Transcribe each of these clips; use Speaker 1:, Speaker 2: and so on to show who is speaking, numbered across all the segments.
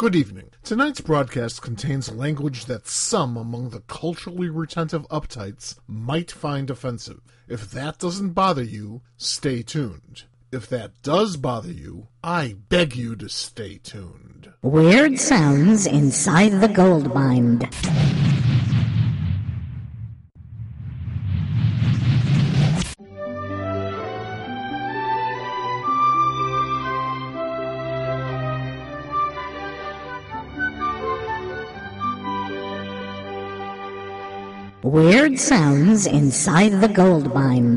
Speaker 1: Good evening. Tonight's broadcast contains language that some among the culturally retentive uptights might find offensive. If that doesn't bother you, stay tuned. If that does bother you, I beg you to stay tuned.
Speaker 2: Weird sounds inside the gold mine. Weird sounds inside the gold mine.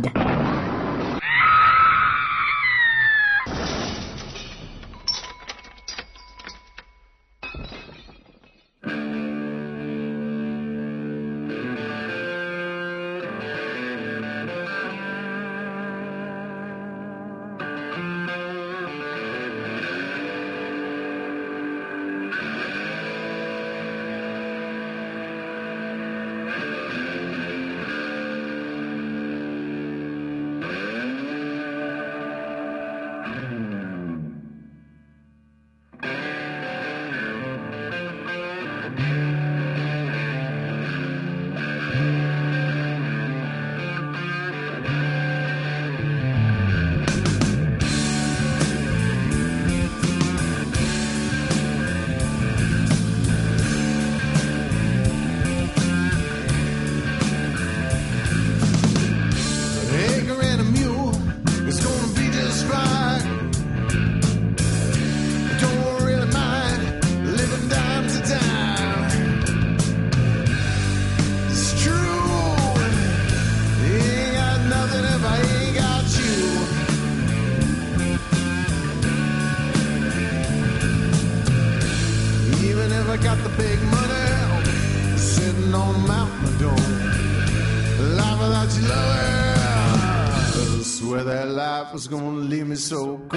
Speaker 3: Was gonna leave me so cold.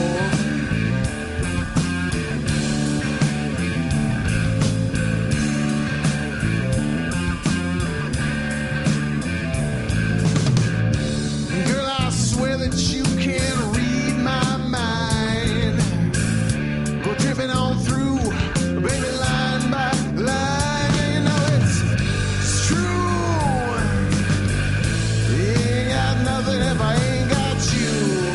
Speaker 3: Girl, I swear that you can read my mind. Go dripping on through, baby, line by line. You know it's true. Ain't got nothing if I ain't got you.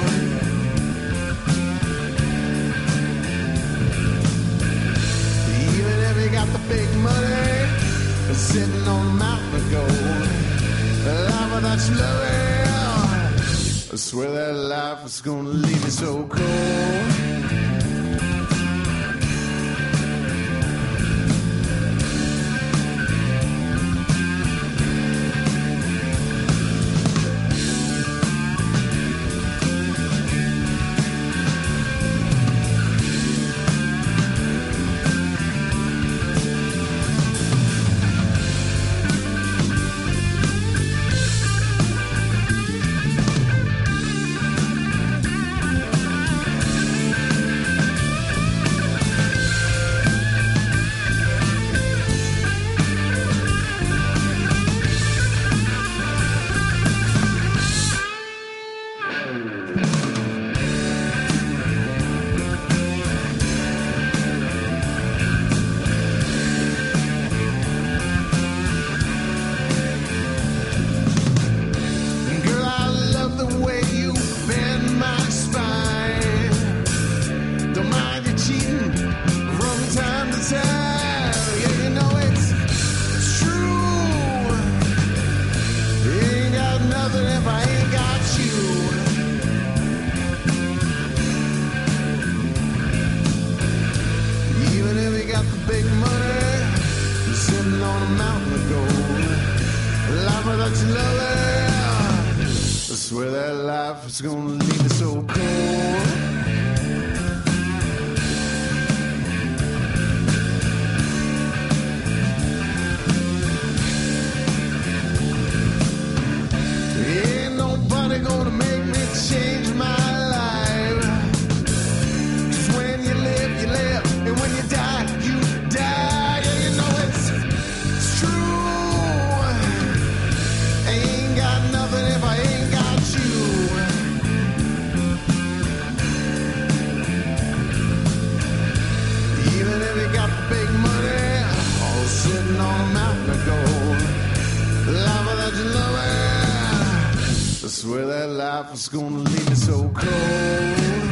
Speaker 3: Big money sitting on a mountain of gold. Life without your loving, I swear that life is gonna leave me so cold. It's gonna leave me so cold. Ain't nobody gonna make me change my life. 'Cause when you live, you live. And when you die, you die. Yeah, you know it's true. Ain't got nothing if I ain't got you. Life without your loving. I swear that life is gonna leave me so cold.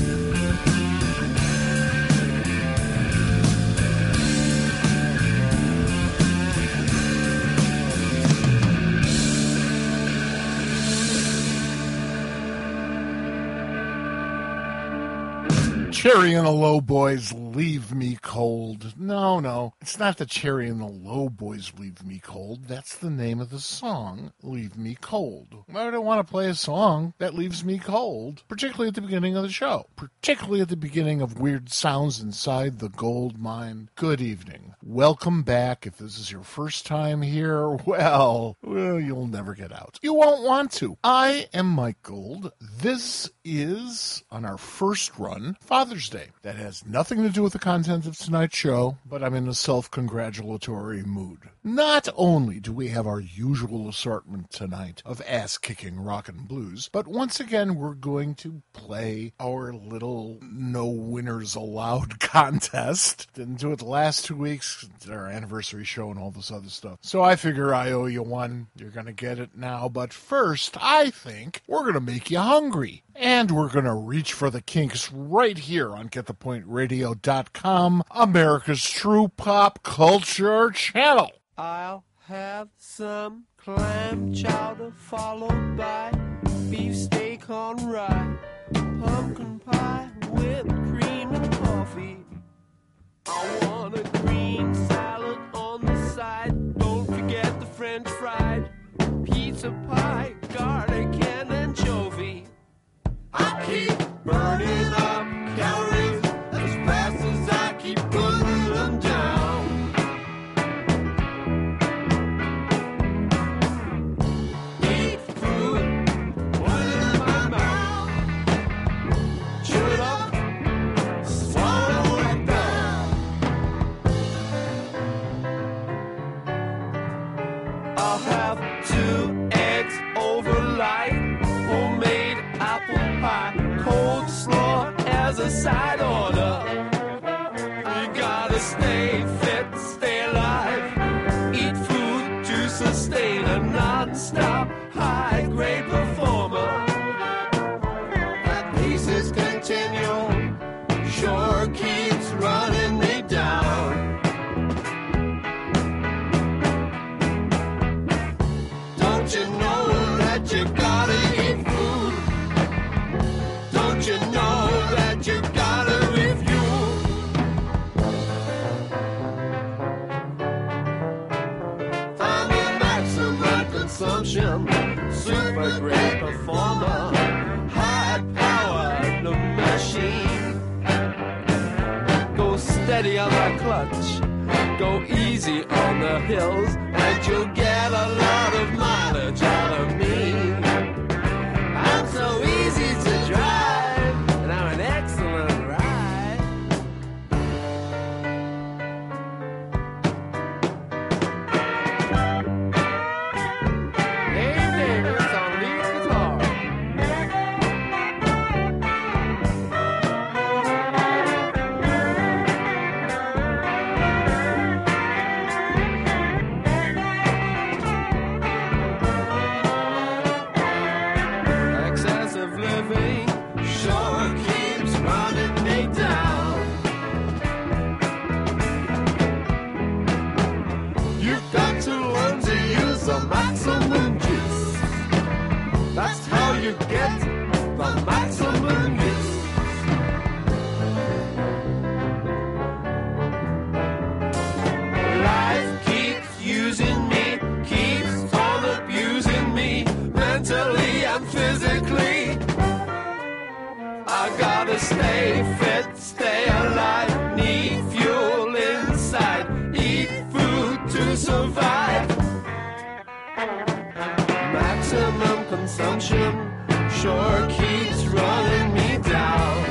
Speaker 1: Cherry and the Low Boys Leave Me Cold. No, it's not the Cherry and the Low Boys Leave Me Cold. That's the name of the song, Leave Me Cold. I don't want to play a song that leaves me cold, particularly at the beginning of the show, particularly at the beginning of Weird Sounds Inside the Gold Mine. Good evening. Welcome back. If this is your first time here, well, you'll never get out. You won't want to. I am Mike Gold. This is, on our first run, Father's Day. That has nothing to do with the content of tonight's show, but I'm in a self-congratulatory mood. Not only do we have our usual assortment tonight of ass-kicking rock and blues, but once again we're going to play our little no winners allowed contest. Didn't do it the last 2 weeks, our anniversary show and all this other stuff. So I figure I owe you one. You're going to get it now, but first I think we're going to make you hungry. And we're going to reach for the kinks right here on GetThePointRadio.com, America's true pop culture channel.
Speaker 4: I'll have some clam chowder followed by beefsteak on rye, pumpkin pie with cream and coffee. I want a green salad on the side. Don't forget the French fried pizza pie, garlic and anchovy. I keep burning up calories as fast as I keep putting them down. Eat food, put it in my mouth. Chew it up, swallow it down. I'll have 2 eggs over light, homemade apple pie, cold slaw as a side order. You gotta stay fit, stay alive. Eat food to sustain a non-stop high-grade performer. That piece is continual, sure keeps running me down. Don't you know that you gotta eat food? Don't you know that you gotta refuel? I'm a maximum consumption, super great performer, high-powered machine. Go steady on the clutch, go easy on the hills, and you'll get a lot of mileage out of me. I'm so easy to drive, and I'm an excellent ride. Dave Davis on lead guitar. Excessive living sure keeps running me down. You've got to learn to use the maximum juice. That's how you get the maximum use. Life keeps using me, keeps on abusing me, mentally and physically. I gotta stay fit, stay alive, need fuel inside, eat food to survive. Maximum consumption sure keeps running me down.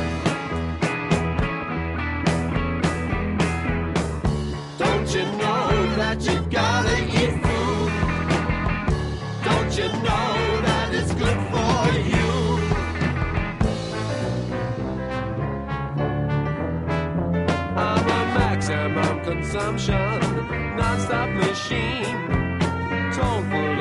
Speaker 4: Don't you know that you gotta eat food? Don't you know that it's good for you? I'm a maximum consumption, non-stop machine, total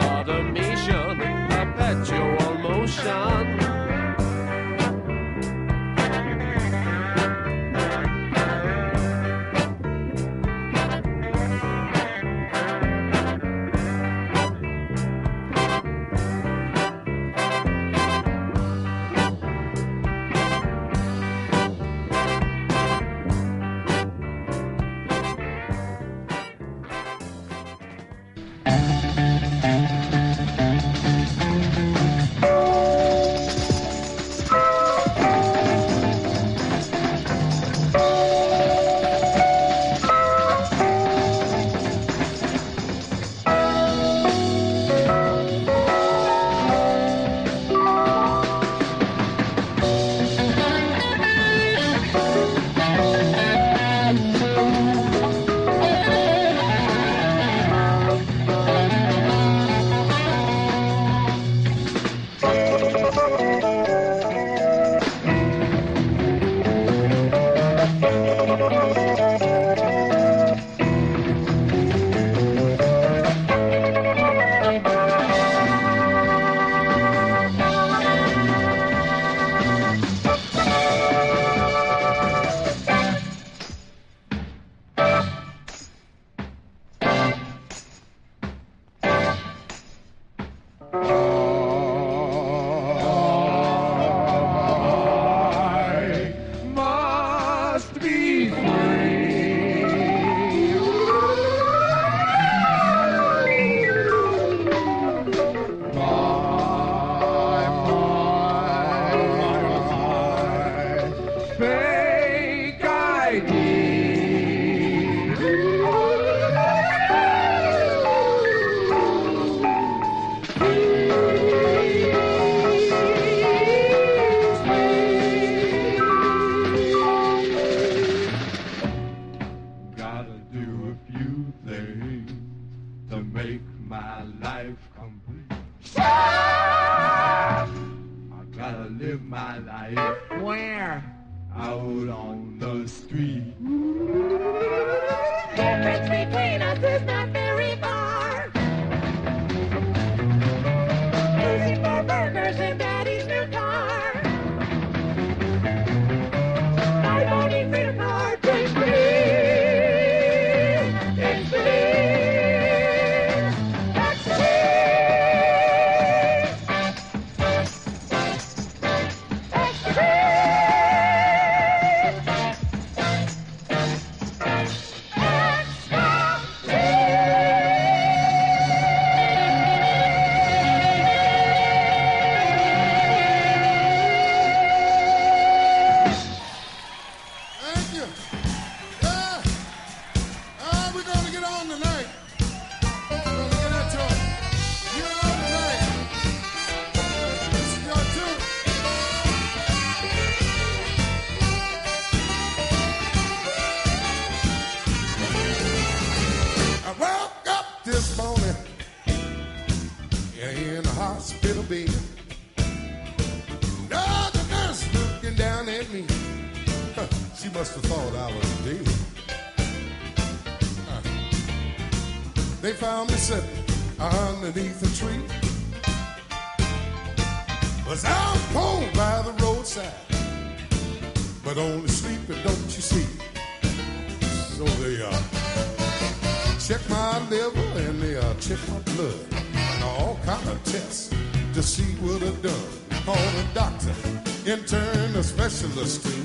Speaker 3: Specialist too.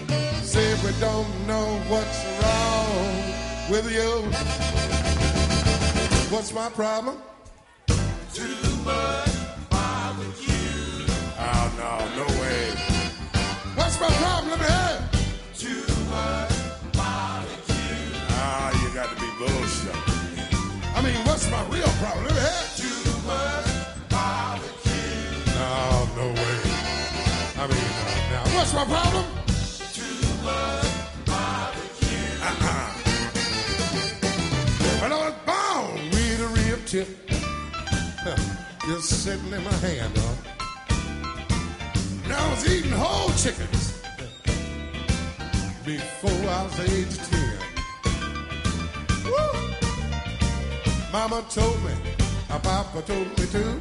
Speaker 3: Say we don't know what's wrong with you. What's my problem? Too much barbecue. Oh no, no way. What's my problem? Let me hear. Too much barbecue. Ah, you got to be bullshit. I mean, what's my real problem? Let me hear. Too much barbecue. No, no way. I mean, now, what's my problem? Too much barbecue. When I was born with a rib tip, just sitting in my hand, and I was eating whole chickens before I was age 10. Woo! Mama told me, Papa told me too.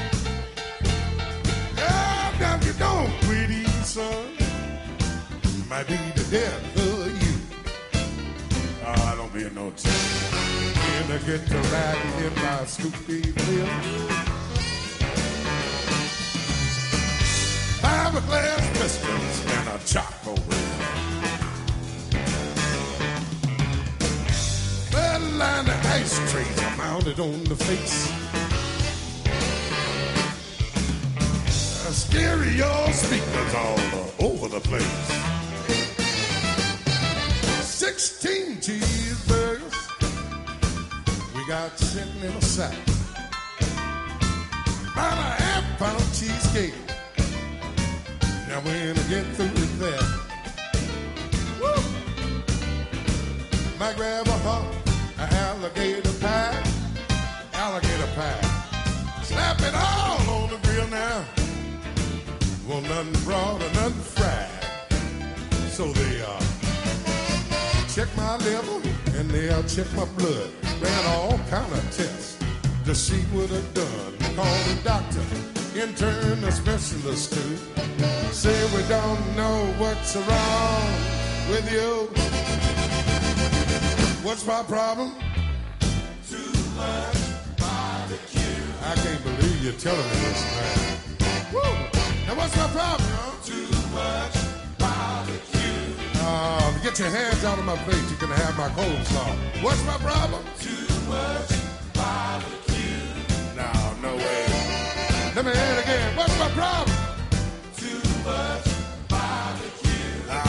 Speaker 3: Now you don't quit eating, son. Might be the death of you. Oh, I don't be in no time. When I get to riding in my Scoopy Flip, fiberglass pistols and a charcoal grill. Bloodline of ice trays are mounted on the face. Stereo speakers all over the place. 16 cheeseburgers we got sitting in a sack. About a half-pound cheesecake. Now when I get through with that, woo, might grab a hump, an alligator pie, slap it all on the grill now. Want nothing broad or nothing fried. So they are.
Speaker 5: check my liver and they'll check my blood. Ran all kind of tests to see what I've done. Call the doctor, intern, a specialist too. Say we don't know what's wrong with you. What's my problem? Too much barbecue. I can't believe you're telling me this, man. Woo! Now what's my problem, huh? Too much barbecue. Get your hands out of my plate. You can have my coleslaw. What's my problem? Too much barbecue. No, no way. Let me hear it again. What's my problem? Too much barbecue. No.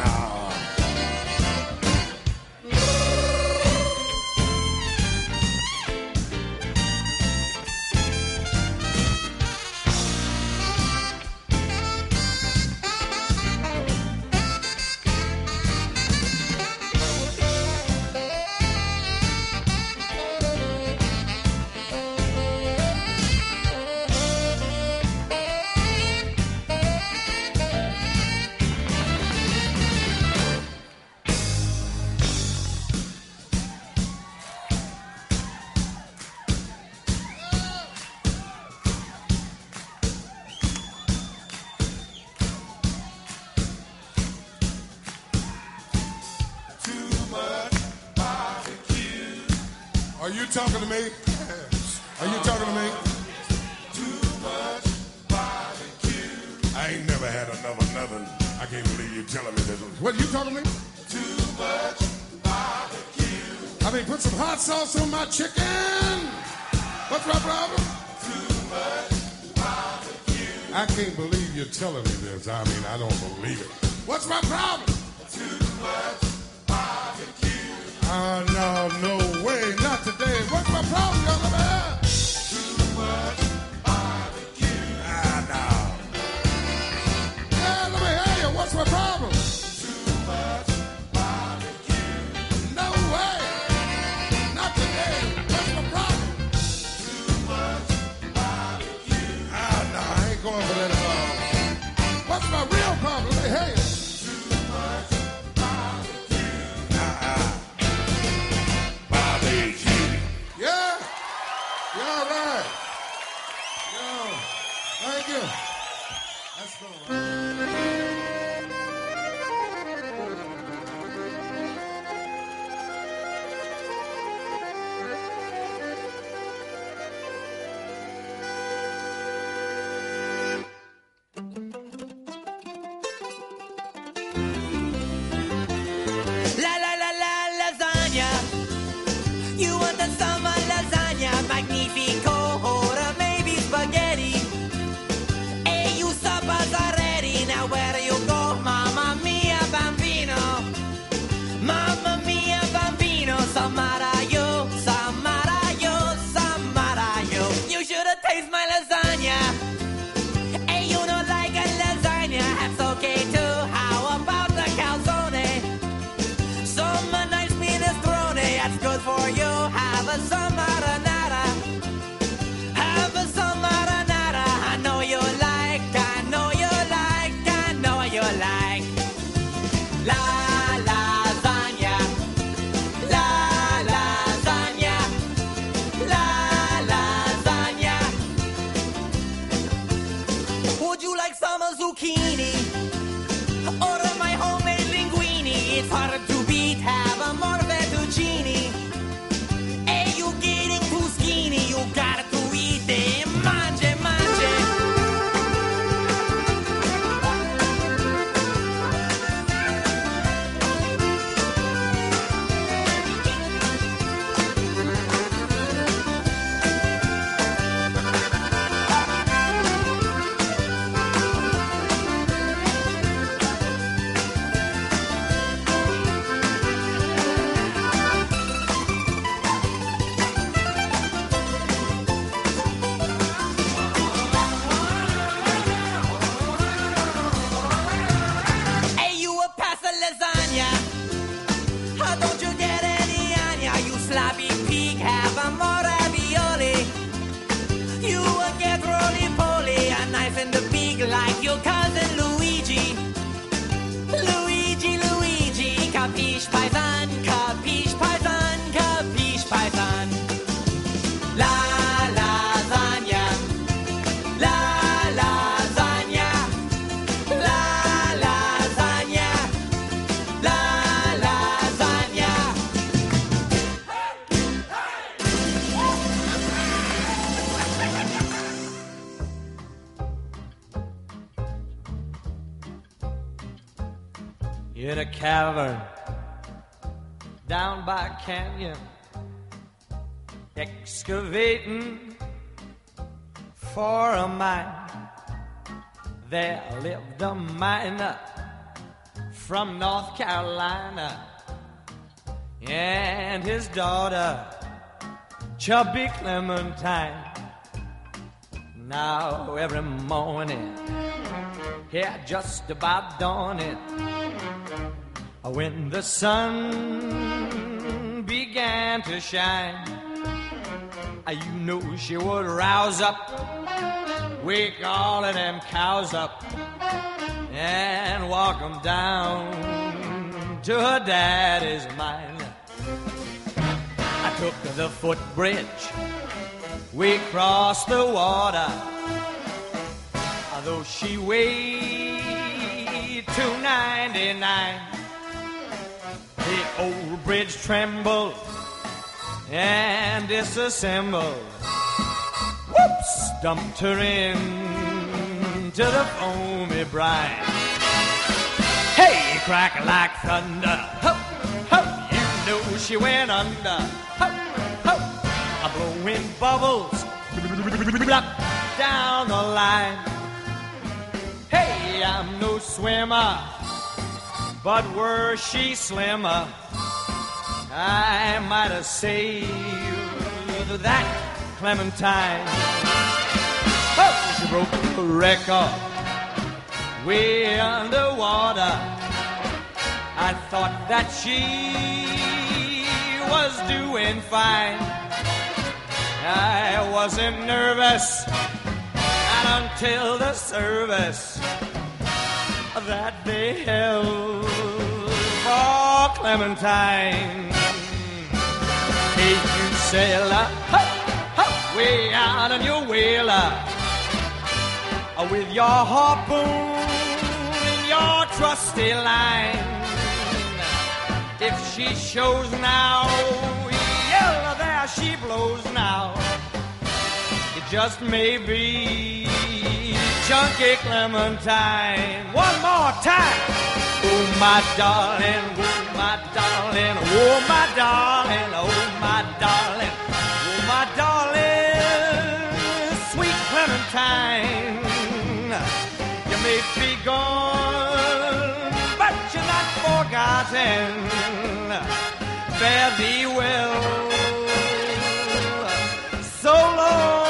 Speaker 5: Are you talking to me? Are you talking to me? Too much barbecue. I ain't never had nothing. I can't believe you telling me this. What, you talking to me? Too much barbecue. I mean, put some hot sauce on my chicken. What's my problem? Too much barbecue. I can't believe you're telling me this. I mean, I don't believe it. What's my problem? Too much barbecue. No way, not today. What's my problem, young man? Too much barbecue. No. Yeah, let me hear you. What's my problem? Too much barbecue. No way, not today. What's my problem? Too much barbecue. No, I ain't going for that at all. What's my real problem? Let me hear you. Thank you. That's going
Speaker 6: La la la la lasagna. You want the summer lasagna, magnifico, or maybe spaghetti. Now where do you go, mamma mia bambino? Mamma mia bambino, Samaraio, Samaraio, Samaraio. You should have tasted my lasagna. Hey, you don't like a lasagna, that's okay too. How about the calzone? Some nice minestrone, that's good for you. Have a some marinara. Have a some marinara. I know you like, I know you like. You like la lasagna, la lasagna, la lasagna. Would you like some zucchini or my homemade linguine? It's hard to beat. Have a more fettuccine. Hey, you getting too skinny? You got to eat it. Mange, mange. Like your cousin Luigi, Luigi, Luigi, capiche, paisano?
Speaker 7: in a cavern down by a canyon, excavating for a mine. There lived a miner from North Carolina and his daughter, Chubby Clementine. Now every morning, yeah, just about dawning, when the sun began to shine, you know she would rouse up, wake all of them cows up, and walk them down to her daddy's mine. I took the footbridge, we crossed the water, though she weighed 299. The old bridge trembled and disassembled. Whoops! Dumped her into the foamy brine. Hey, crack like thunder. Ho, ho, you know she went under. Ho, ho, a blowing bubbles down the line. Hey, I'm no swimmer, but were she slimmer, I might have saved that Clementine. Oh, she broke the record way underwater. I thought that she was doing fine. I wasn't nervous, not until the service that they held for Clementine. Hey, you sailor, ho, ho, way out on your whaler, with your harpoon and your trusty line. If she shows now, yeah, there she blows now. It just may be Chunky Clementine. One more time. Oh, my darling, oh, my darling, oh, my darling, oh, my darling, oh, my darling, sweet Clementine. You may be gone, but you're not forgotten. Fare thee well. So long.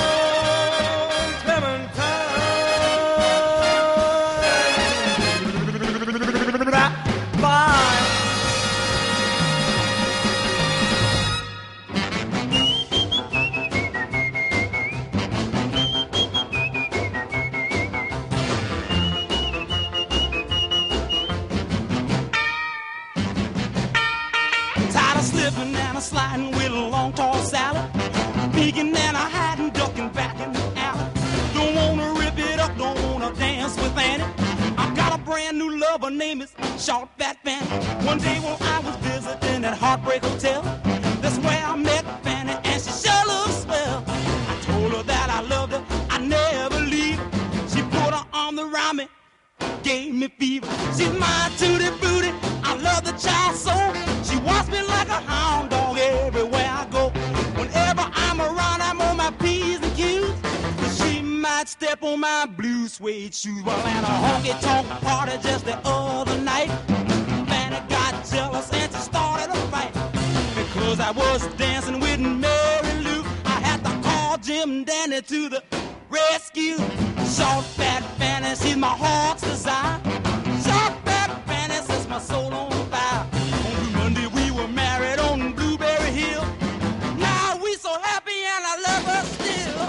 Speaker 8: Sliding with a long tall salad, peeking and a hiding, ducking back in the alley. Don't wanna rip it up, don't wanna dance with Annie. I got a brand new lover, name is Short Fat Fanny. One day when I was visiting at Heartbreak Hotel, that's where I met Fanny, and she sure looks swell. I told her that I loved her, I never leave. She put her arm around me, gave me fever. She's my tutti frutti, I love the child so. She wants me like a hound dog everywhere I go. Whenever I'm around, I'm on my P's and Q's. But she might step on my blue suede shoes. Well, at a honky-tonk party just the other night, Fanny got jealous and she started a fight. Because I was dancing with Mary Lou, I had to call Jim Dandy to the rescue. Short Fat Fanny, she's my heart's desire. Short Fat Fanny sets my soul on fire. Monday we were married on Blueberry Hill. Now we so happy and I love her still.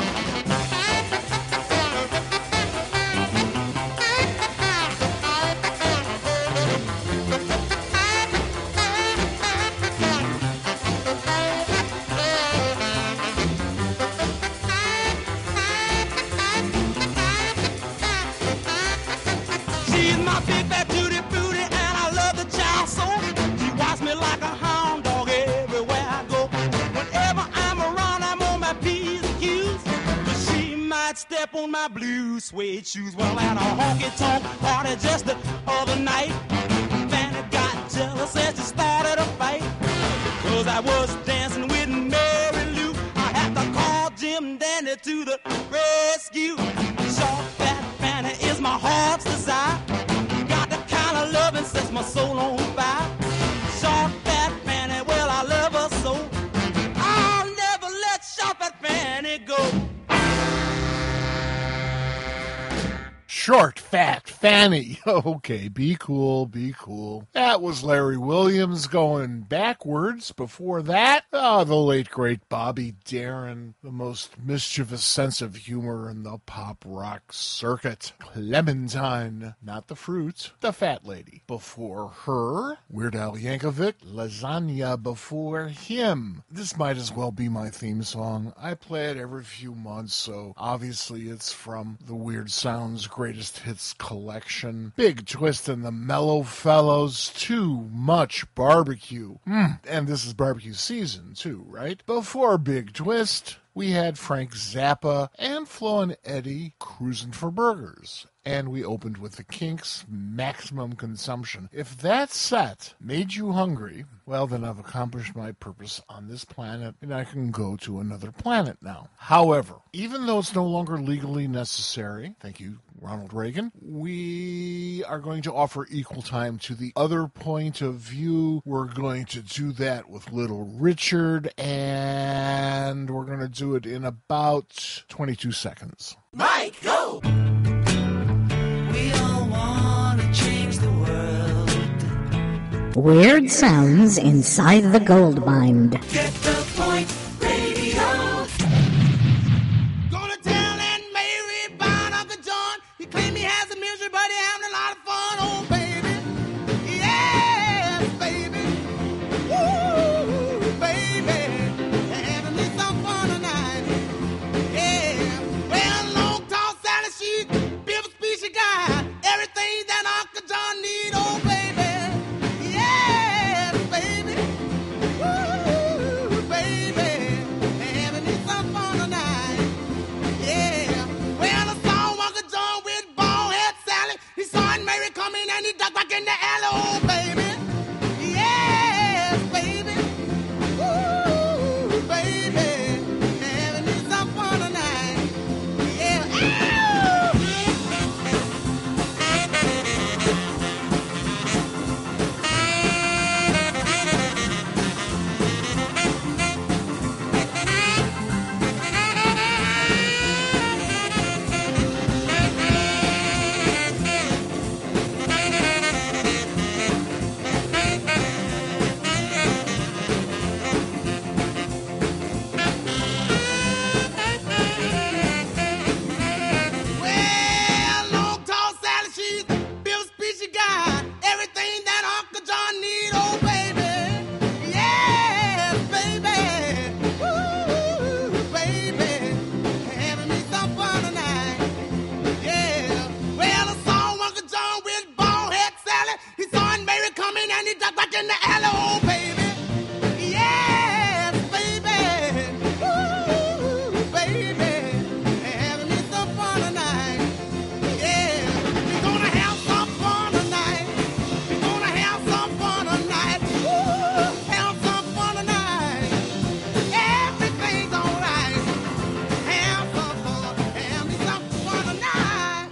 Speaker 8: She's my big fat tutti frutti and I love the child so. Like a hound dog everywhere I go. Whenever I'm around, I'm on my P's and Q's. But she might step on my blue suede shoes. Well, at a honky-tonk party just the other night, Fanny mother said she started a fight. 'Cause I was dancing with Mary Lou. I had to call Jim Dandy to the rescue. Short, fat Fanny is my heart's desire. Got the kind of loving sets my soul on fire. Short, fat Fanny, well, I love her so. I'll never let short, fat Fanny go.
Speaker 1: Short, fat Fanny. Okay, be cool, be cool. That was Larry Williams going backwards. Before that, the late, great Bobby Darin, the most mischievous sense of humor in the pop rock circuit. Clementine, not the fruit, the fat lady. Before her, Weird Al Yankovic, Lasagna before him. This might as well be my theme song. I play it every few months, so obviously it's from the Weird Sounds Greatest Hits collection. Big Twist and the Mellow Fellows, Too Much Barbecue. And this is barbecue season too, right? Before Big Twist, we had Frank Zappa and Flo and Eddie, Cruising for Burgers. And we opened with the Kinks, Maximum Consumption. If that set made you hungry, well, then I've accomplished my purpose on this planet, and I can go to another planet now. However, even though it's no longer legally necessary, thank you, Ronald Reagan, we are going to offer equal time to the other point of view. We're going to do that with Little Richard, and we're going to do it in about 22 seconds.
Speaker 6: Mike, go! We all want to change the world.
Speaker 2: Weird sounds inside the gold mine.
Speaker 6: Get the point, radio.
Speaker 3: Gonna tell Aunt Mary about Uncle John. He claimed he has a misery, but he having a lot of fun. Oh, baby. Yes, baby. Woo, baby. Having me some fun tonight. Yeah. Well, long, tall Sally, she's built a species guy. Everything that Uncle John need. Oh, baby. Yes, baby. Woo, baby. Having me some fun tonight. Yeah. Well, I saw Uncle John with bald head Sally. He saw Aunt Mary coming and he ducked back in the alley. Oh, baby. Yes, baby. Woo, baby. Having me some fun tonight. Yeah. Well, long, tall Sally, she's built a species guy. Everything that Uncle John need, oh, baby. Yes, baby. Woo, baby. Having me some fun tonight. Yeah. Well, I saw Uncle John with bald head Sally. He saw Aunt Mary coming and he ducked back in the alley, oh, baby. Yes, baby. Woo, baby. Having me some fun tonight. Yeah, we're gonna have some fun tonight. We're gonna have some fun tonight. Woo, have some fun tonight. Everything's alright. Have some fun. Have me some fun tonight.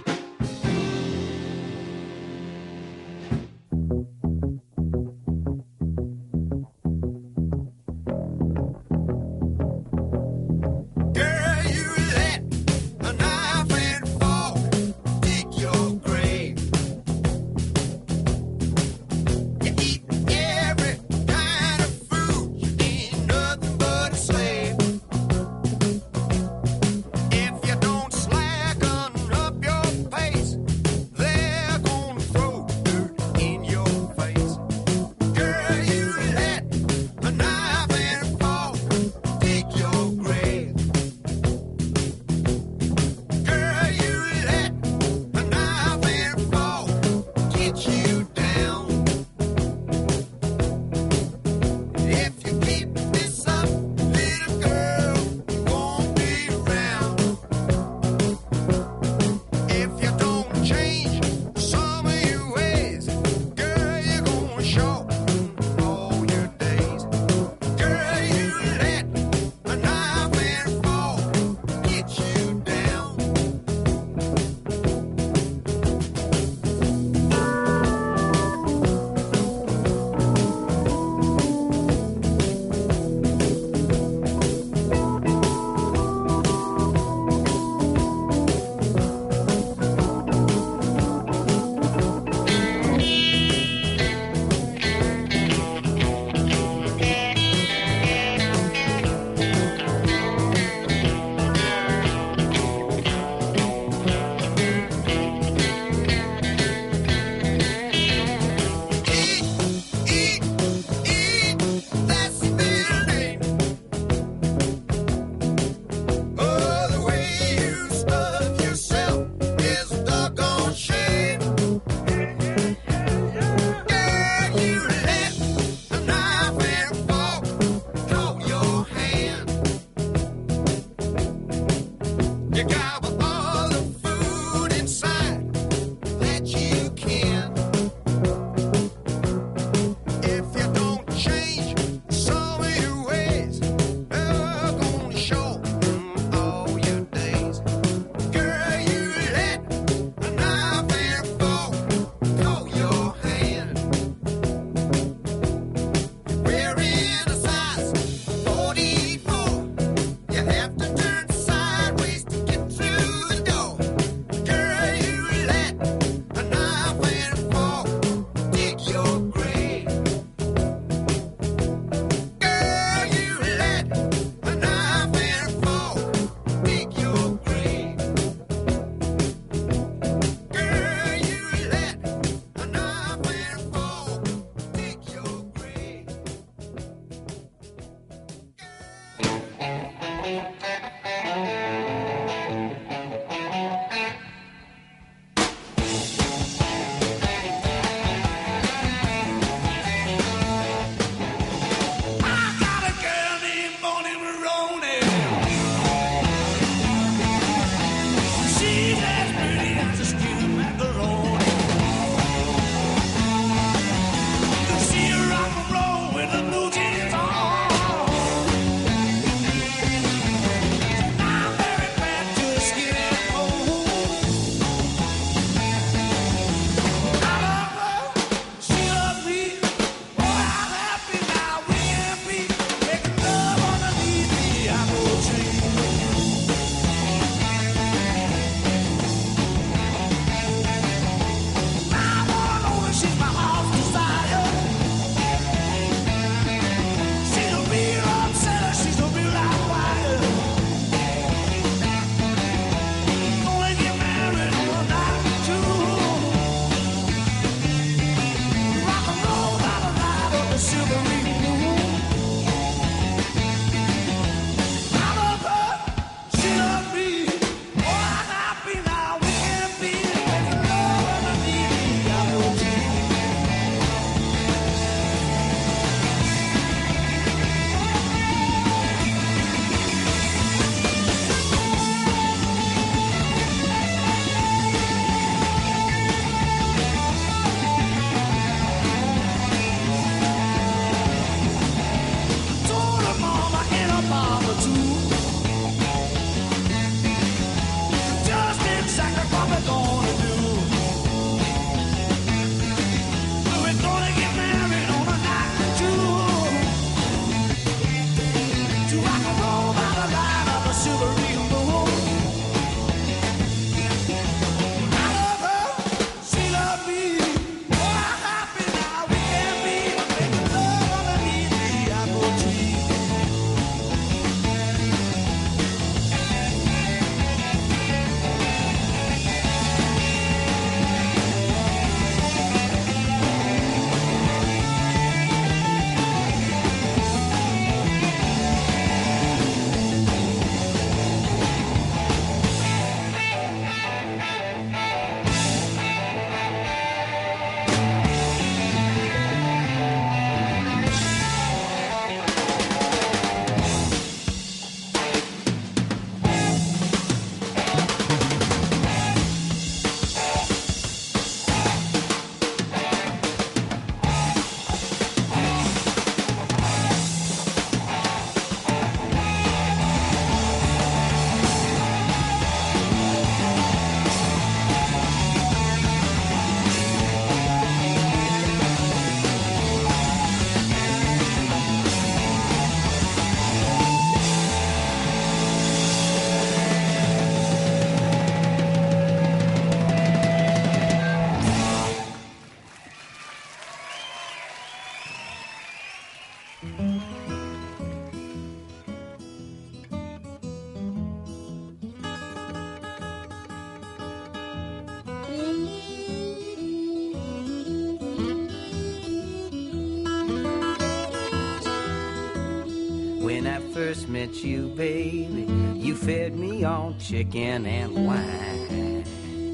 Speaker 6: When I first met you, baby, you fed me on chicken and wine.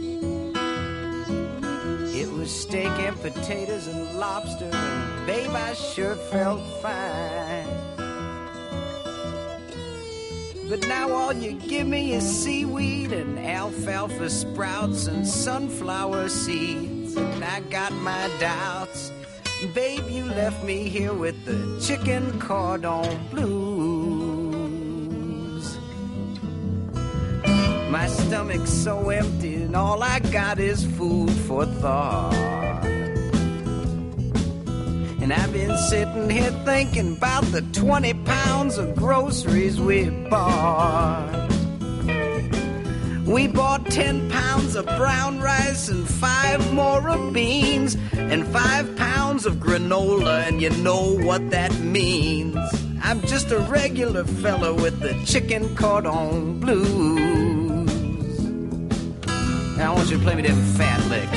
Speaker 6: It was steak and potatoes and lobster, and babe, I sure felt fine. But now all you give me is seaweed and alfalfa sprouts and sunflower seeds, and I got my doubts. Babe, you left me here with the chicken cordon blues. My stomach's so empty and all I got is food for thought. And I've been sitting here thinking about the 20 pounds of groceries we bought. We bought 10 pounds of brown rice and 5 more of beans and 5 pounds of granola, and you know what that means. I'm just a regular fella with the chicken cordon blues. Now I want you to play me them fat licks.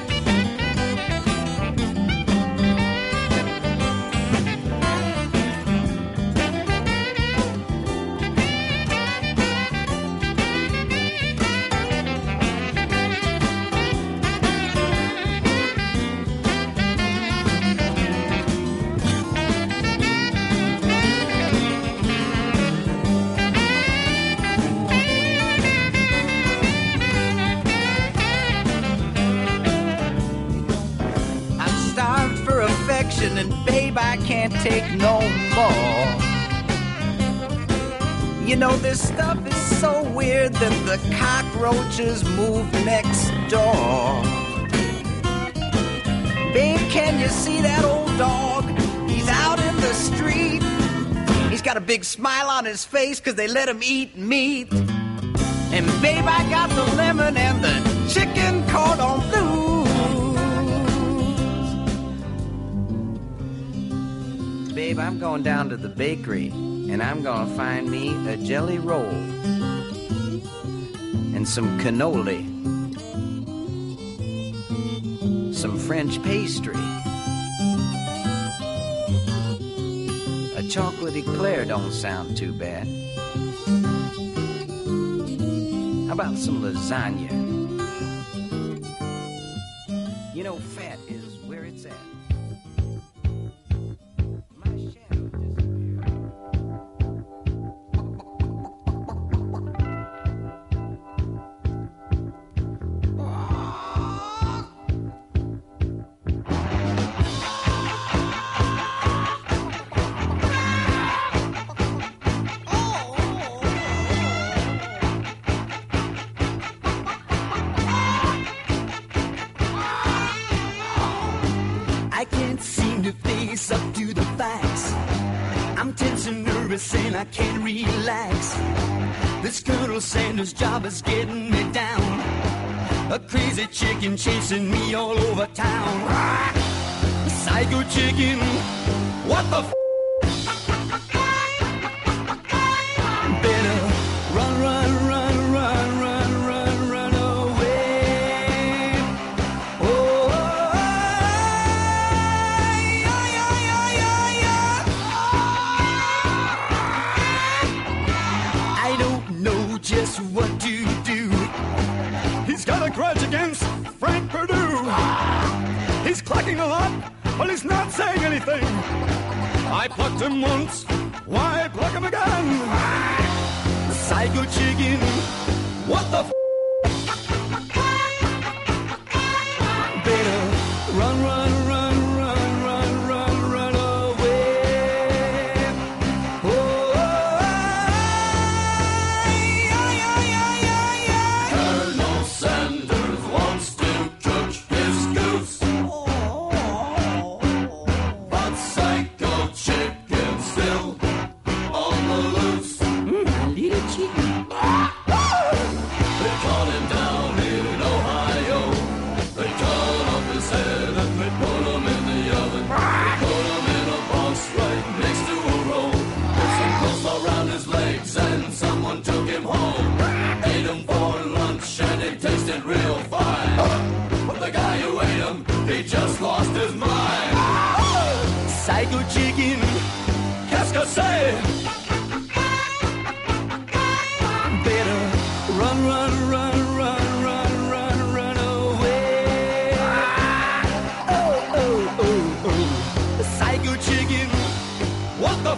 Speaker 6: And babe, I can't take no more. You know, this stuff is so weird that the cockroaches move next door. Babe, can you see that old dog? He's out in the street. He's got a big smile on his face 'cause they let him eat meat. And babe, I got the lemon and the chicken cordon bleu. Babe, I'm going down to the bakery, and I'm gonna find me a jelly roll and some cannoli, some French pastry, a chocolate eclair don't sound too bad. How about some lasagna? You know, fat is where it's at.
Speaker 8: And I can't relax. This Colonel Sanders job is getting me down. A crazy chicken chasing me all over town. Psycho chicken, what the better run, run, run, run, run, run, run away. Oh, I don't know just what to do.
Speaker 9: He's got a grudge against Frank Perdue. He's clacking a lot, but he's not saying anything. I plucked him once, why pluck him again?
Speaker 8: Psycho chicken, what the better run, run, run, run, run, run, run away. Oh,
Speaker 3: Colonel Sanders wants to cook his goose, but Psycho chicken still on the loose.
Speaker 8: little chicken. psycho chicken. Qu'est-ce que c'est? Better run, run, run, run, run, run, run away. Oh, oh, oh, oh. Psycho chicken. What the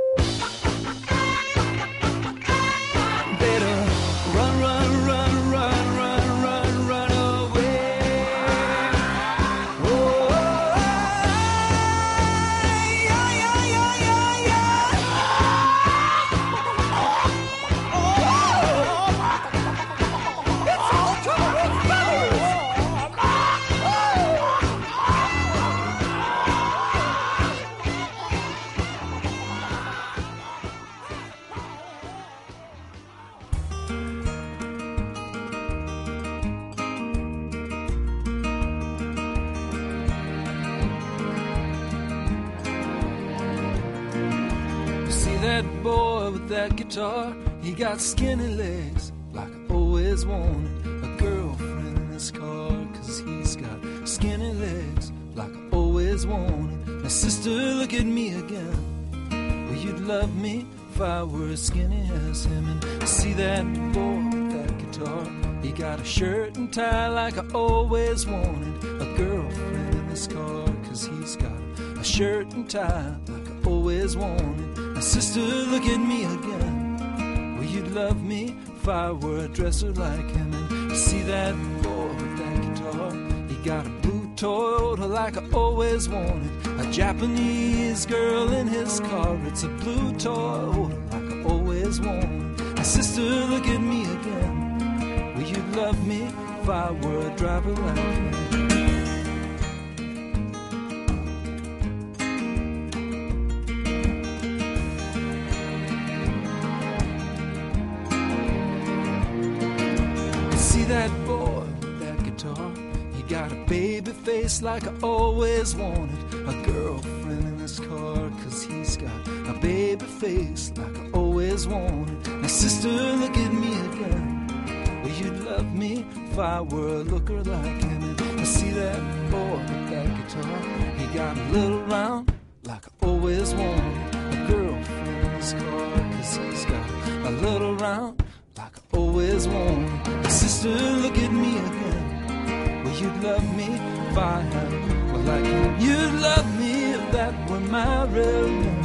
Speaker 8: Better run, run, run, run, run, run, run away. Oh, yeah, yeah, yeah, yeah, yeah. It's all trouble with feathers. See that boy with that guitar? He got skinny legs, like I always wanted. A girlfriend in his car, 'cause he's got skinny legs, like I always wanted. Now sister, look at me again. Well, you'd love me if I were as skinny as him. And see that boy with that guitar? He got a shirt and tie like I always wanted. A girlfriend in his car, 'cause he's got a shirt and tie like I always wanted. Now sister, look at me again. Well, you'd love me if I were a dresser like him. And see that boy with that guitar? He got a blue Toyota like I always wanted. A Japanese girl in his car. It's a blue Toyota like I always wanted. Now sister, look at me again. Well, you'd love me if I were a driver like him. See that boy with that guitar? He got a baby face like I always wanted. A girlfriend in his car, 'cause he's got a baby face like I always wanted. Now sister, look at me again. Well, you'd love me if I were a looker like him. And I see that boy with that guitar? He got a little round like I always wanted. A girlfriend in his car, 'cause he's got a little round like I always wanted. Sister, look at me again. Well, you'd love me if I had well like him. You'd love me if that were my real name.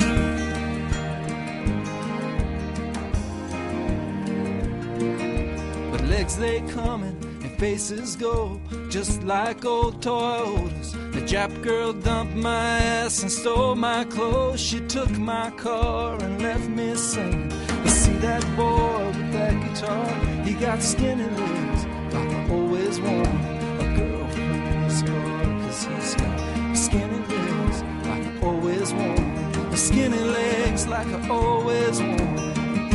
Speaker 8: But legs they coming and faces go, just like old Toyotas. The Jap girl dumped my ass and stole my clothes. She took my car and left me singing. You see that boy with that guitar? He got skinny legs like I always wanted. A girlfriend in his car, 'cause he's got skinny legs like I always wanted. The skinny legs like I always wanted.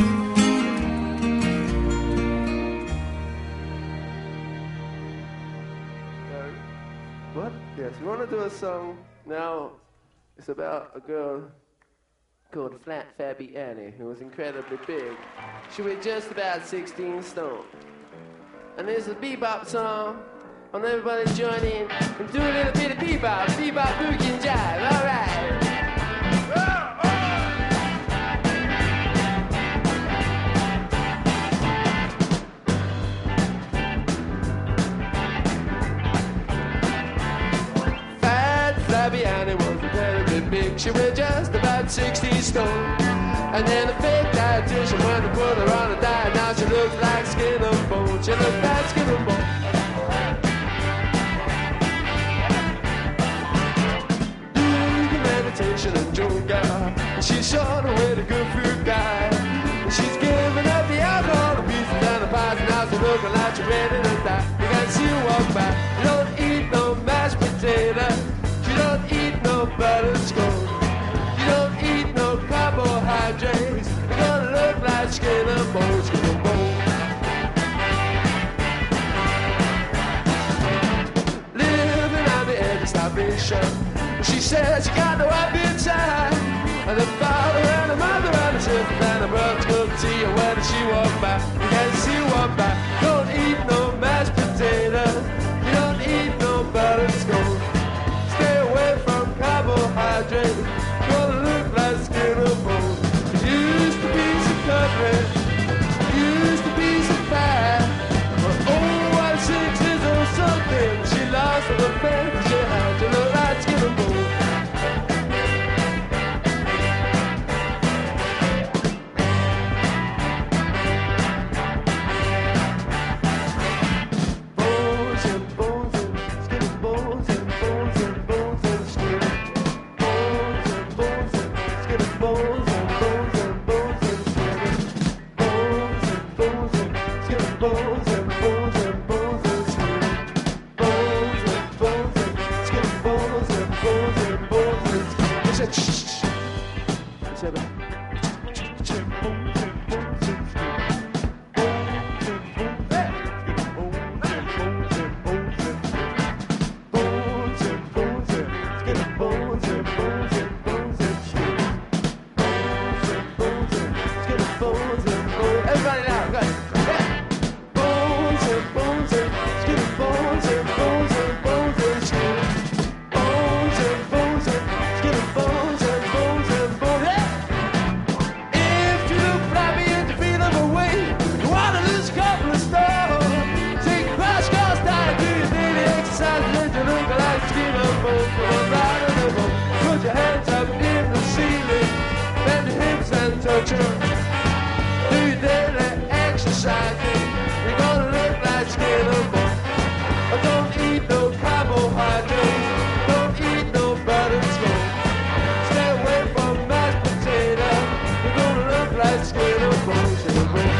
Speaker 4: What? Yes, we want to do a song now. It's about a girl called Flat Fabby Annie, who was incredibly big. She weighed just about 16 stone. And there's a bebop song. And everybody join in and do a little bit of bebop, bebop, boogie, and jive. All right. Fat Flabby Annie was incredibly big. She weighed just about 16 stone. And then a fake dietitian went and put her on a diet. Now she looks like skin and bone. She looks like skin and bone. Meditation and yoga. She's short away the good food diet. She's giving up the alcohol, the pieces and the pies. Now she's looking like she's ready to die. You can see her walk by. She don't eat no mashed potato. She don't eat no buttered scone. She don't eat no carbohydrates. You're gonna look like skin and bone, skin and bone. Living on the edge of starvation. She said she got no appetite. And the father and the mother and the sister and the brothers couldn't see her when she walked by. You can't see her walk by. Don't eat no mashed potatoes. You don't eat no buttered scone. Stay away from carbohydrates.
Speaker 3: said, shh. I said, everybody now, good. Yeah. Bones and bones and skinny bones and bones and bones and skinny bones and bones and skinny bones and bones and bones. Yeah. If you look flabby and you feel of a weight, you want to lose a couple of stones. Take a crash course down, do your daily exercise, and you look like skinny bones. Come on, right on the boat. Put your hands up in the ceiling, bend your hips and touch them. Do your daily exercising, you're gonna look like skin and bone. Don't eat no carbohydrates, don't eat no buttered scone. Stay away from mashed potato, you're gonna look like skin and bone. Skin and bone.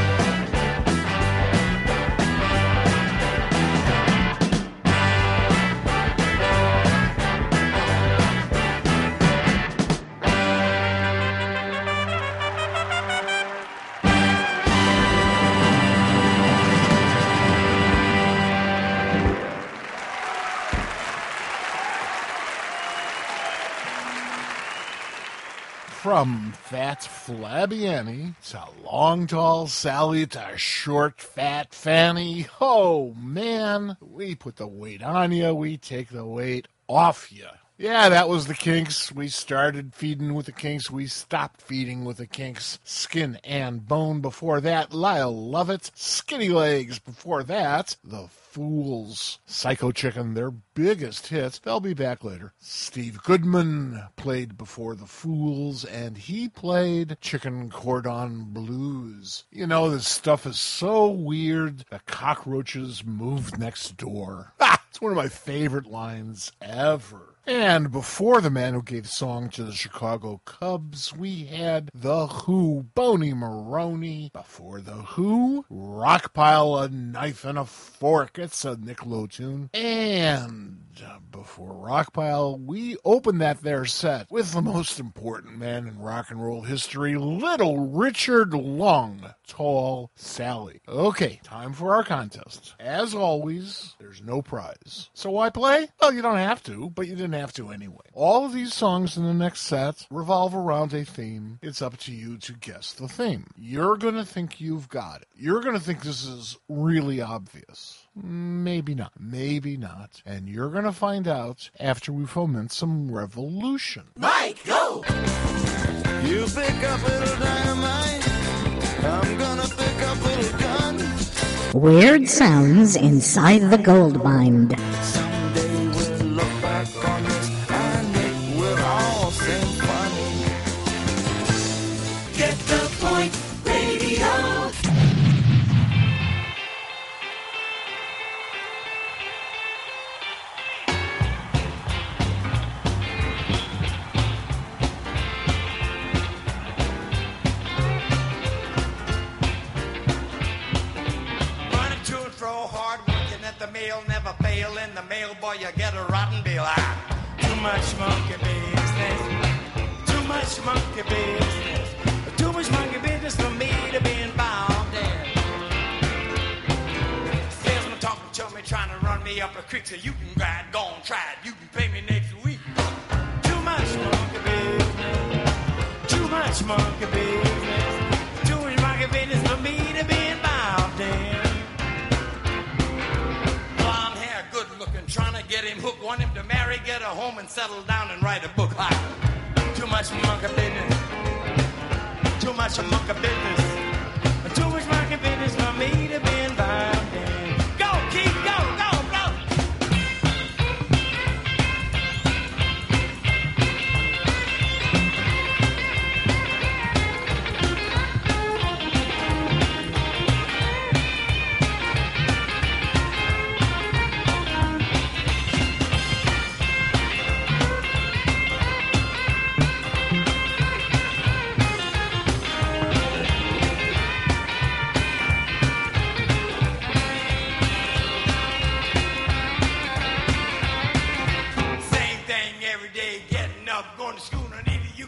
Speaker 1: From Fat Flabby Annie to Long Tall Sally to Short Fat Fanny. Oh, man, we put the weight on you, we take the weight off you. Yeah, that was the Kinks. We started feeding with the Kinks. We stopped feeding with the Kinks. Skin and Bone before that. Lyle Lovett. Skinny Legs before that. The Fools. Psycho Chicken, their biggest hit. They'll be back later. Steve Goodman played before the Fools, and he played Chicken Cordon Blues. You know, this stuff is so weird. The cockroaches moved next door. Ha! It's one of my favorite lines ever. And before the man who gave song to the Chicago Cubs, we had The Who, Boney Maroney. Before The Who, Rockpile, A Knife and a Fork. It's a Nick Lowe tune. And before Rockpile, we opened that there set with the most important man in rock and roll history, Little Richard Long, Tall Sally. Okay, time for our contest. As always, there's no prize. So why play? Well, you don't have to, but you didn't have to anyway. All of these songs in the next set revolve around a theme. It's up to you to guess the theme. You're going to think you've got it. You're going to think this is really obvious. Maybe not. Maybe not. And you're going to find out after we foment some revolution.
Speaker 3: Mike, go! You pick up little dynamite, I'm gonna pick up little gun.
Speaker 2: Weird sounds inside the gold mine.
Speaker 3: Someday we'll look back on this and it will all seem funny. Get the point, radio.
Speaker 10: Mail never fail in the mail, boy, you get a rotten bill. Too much monkey business, too much monkey business, too much monkey business for me to be involved in. Salesman talking to me, trying to run me up a creek, so you can ride, go on, try it, you can pay me next week. Too much monkey business, too much monkey business, too much monkey business for me to be involved in. Trying to get him hooked, want him to marry, get a home, and settle down and write a book. Too much monkey business. Too much monkey business. Too much monkey business for me to be involved in. Go, Keith, go, go, go!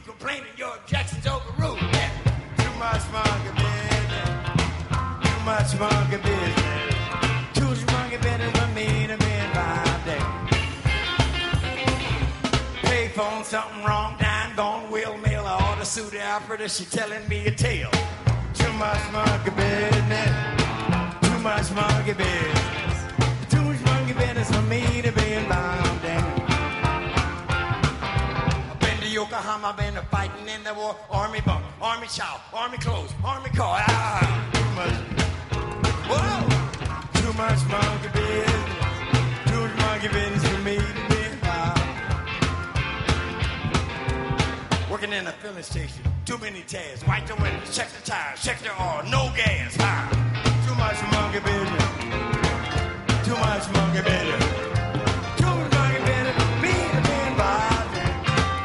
Speaker 10: complaining your objections overruled. Yeah. Too much monkey business. Too much monkey business. Too much monkey business for me to be involved in. Payphone, something wrong, dime gone, will mail, I order sue the operator, she telling me a tale. Too much monkey business. Too much monkey business. Too much monkey business for me to be involved in. I've been to Yokohama, I've been to fighting in the war. Army bunk, army chow, army clothes, army car. Ah, too much. Whoa! Too much monkey business. Too much monkey business for me to be involved. Working in a filling station, too many tabs. Wipe the windows, check the tires, check the oil, no gas. Ah, too much monkey business. Too much monkey business. Too much monkey business for me to be involved in.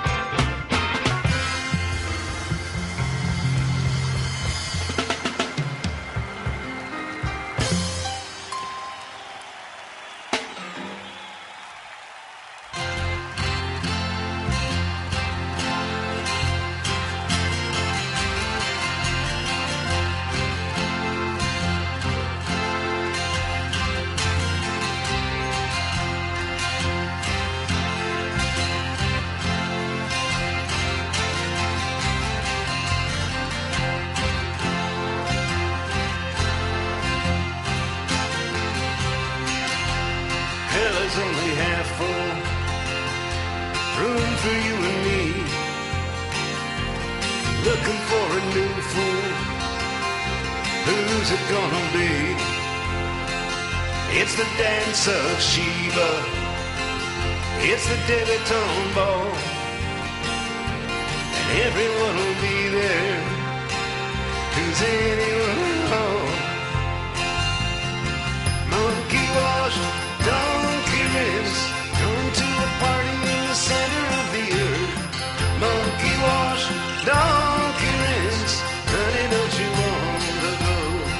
Speaker 11: Hell is only half full, room for you and me. Looking for a new fool, who's it gonna be? It's the dance of Shiva, it's the debutante ball, and everyone will be there, who's anyone at all. Monkey wash, donkey rinse, going to a party in the center of the earth. Monkey wash, donkey rinse, honey, don't you want to go?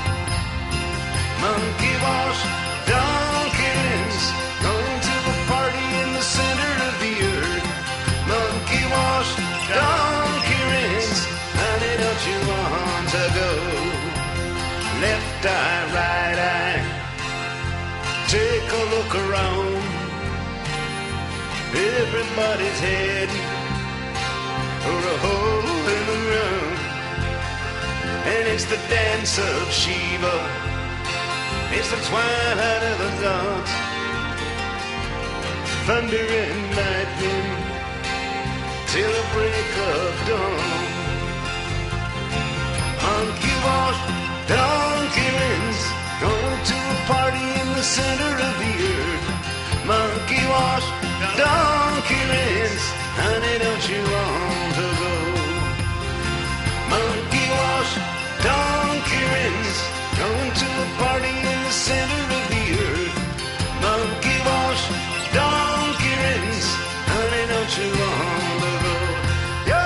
Speaker 11: Monkey wash, donkey rinse, going to a party in the center of the earth. Monkey wash, donkey rinse, honey, don't you want to go? Left eye, right eye, take a look around. Everybody's heading for a hole in the ground. And it's the dance of Shiva, it's the twilight of the gods. Thunder and lightning till the break of dawn. Monkey wash, donkey rinse, going to a party in the center of the earth. Monkey wash, donkey rinse, honey, don't you want to go? Monkey wash, donkey rinse, going to a party in the center of the earth. Monkey wash, donkey rinse, honey, don't you want to go? Yo!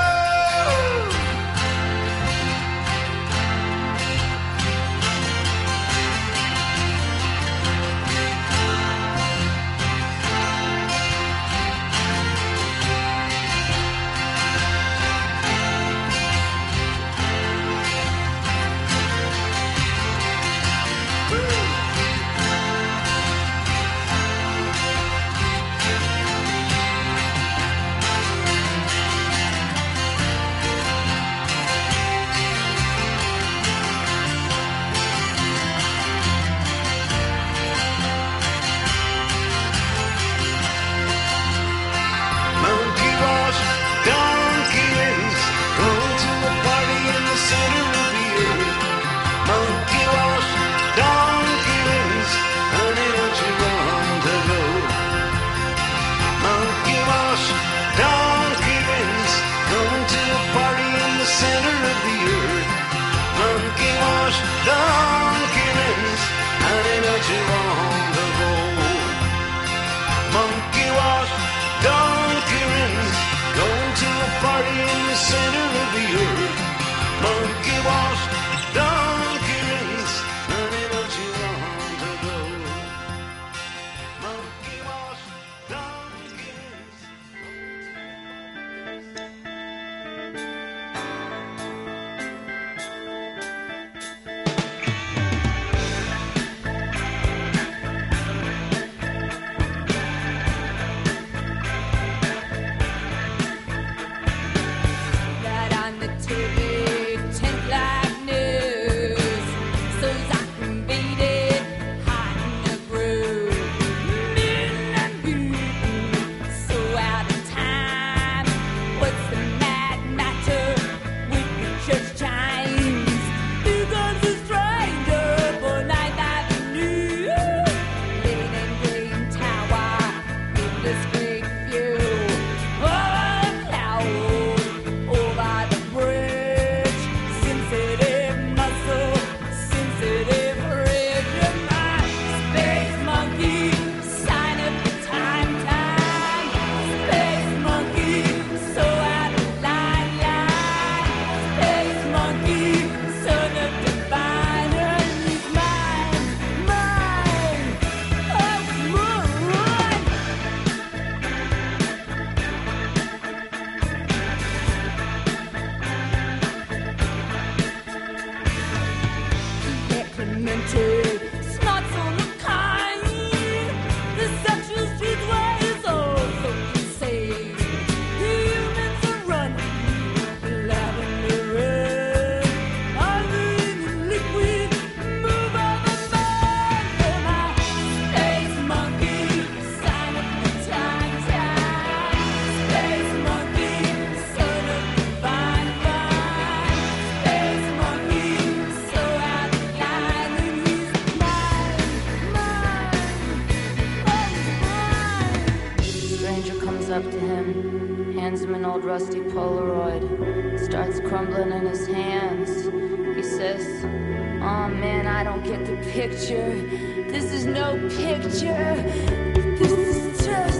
Speaker 12: rusty Polaroid. Starts crumbling in his hands. He says, "Oh man, I don't get the picture. This is no picture. This is just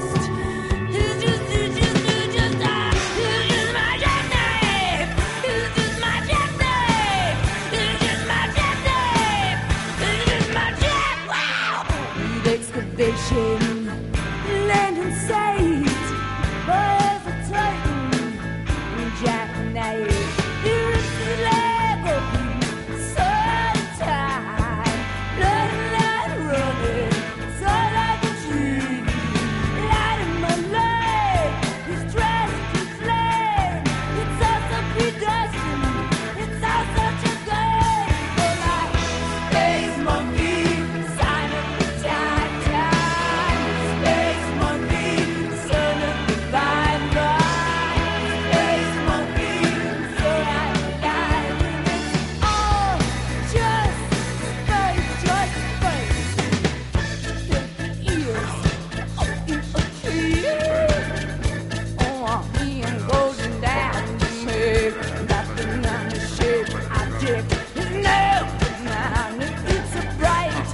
Speaker 12: my jackknife. This is just my jackknife. This is just my jackknife. This is just my jack." Wow! Need excavation, land in sight, hesitating, jackknife. Here's the Lego, so tight, blood running, so like a tree, light in my life, it's dressed in flame, it's all so predestined, it's all such a good, for my space monkey, sign of the time, space monkey, son of divine right, space monkey, so I die, it's all just space, the ears, in a tree, me and golden down to me, nothing on the shape I dig, no, it's a bright,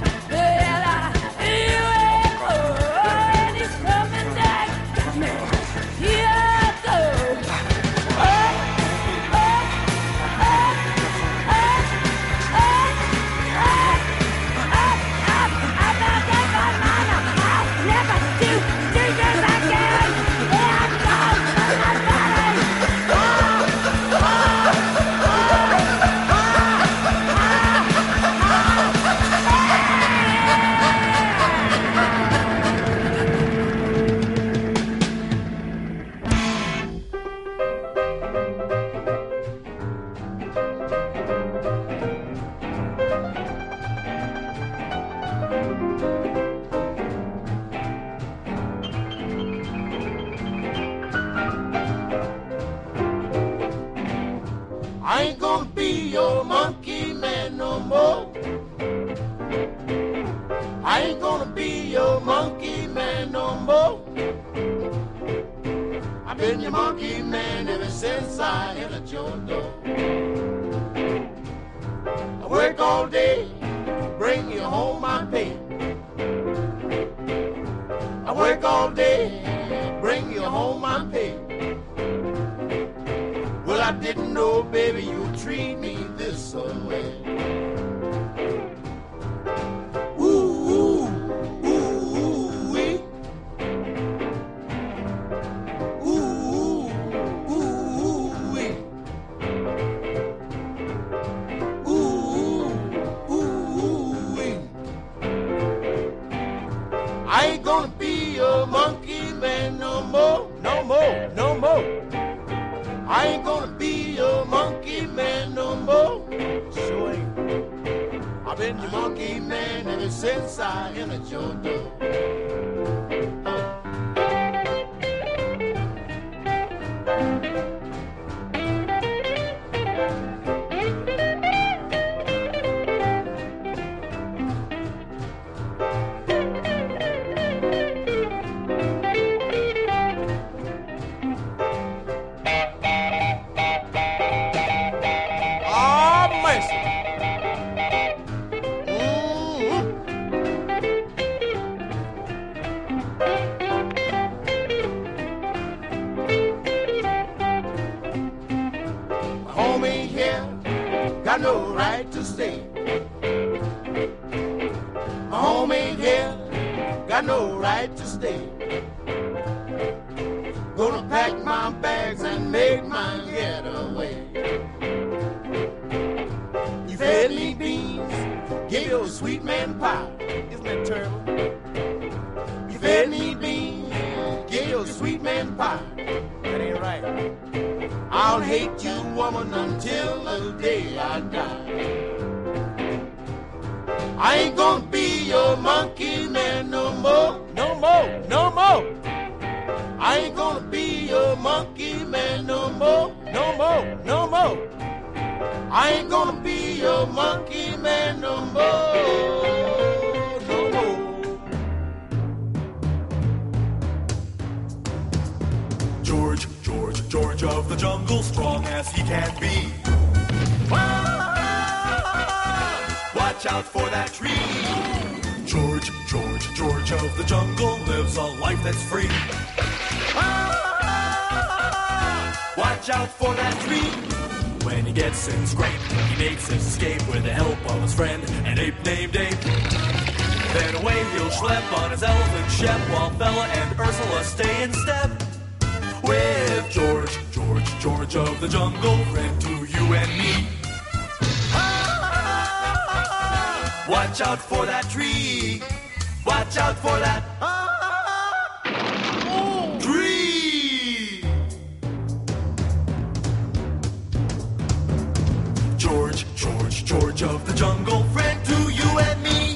Speaker 12: UFO, and it's coming back to me, here I go, never do this again,
Speaker 11: I ain't gonna be your monkey man no more. I ain't gonna be your monkey man no more. I've been your monkey man ever since I entered your door. I work all day, bring you home my pay. I work all day, bring you home my pay. Well, I didn't know, baby, you'd treat me this way. Ooh, ooh, ooh, ooh, wee. Ooh, ooh, ooh, wee. Ooh, ooh, ooh, wee. I ain't gonna be your monkey man no more, no more, no more. I ain't gonna be your monkey man no more. Sure ain't. I've been your monkey man ever since I entered your door. Home ain't here, got no right to stay. My home ain't here, got no right to stay. Gonna pack my bags and make my getaway. You fed me beans, gave you a sweet man pie. Isn't that terrible? You fed me beans, gave you a sweet man pie. That ain't right. I'll hate you, woman, until the day I die. I ain't gonna be your monkey man no more, no more, no more. I ain't gonna be your monkey man no more, no more, no more. I ain't gonna be your monkey man no more, no more. George, George, George.
Speaker 13: George of the jungle, strong as he can be. Watch out for that tree. George of the jungle lives a life that's free. Watch out for that tree. When he gets in scrape, he makes his escape with the help of his friend, an ape named Ape. Then away he'll schlep on his elephant shep, while Fella and Ursula stay in step. With George of the jungle, friend to you and me. Watch out for that tree. Watch out for that tree. George of the jungle, friend to you and me.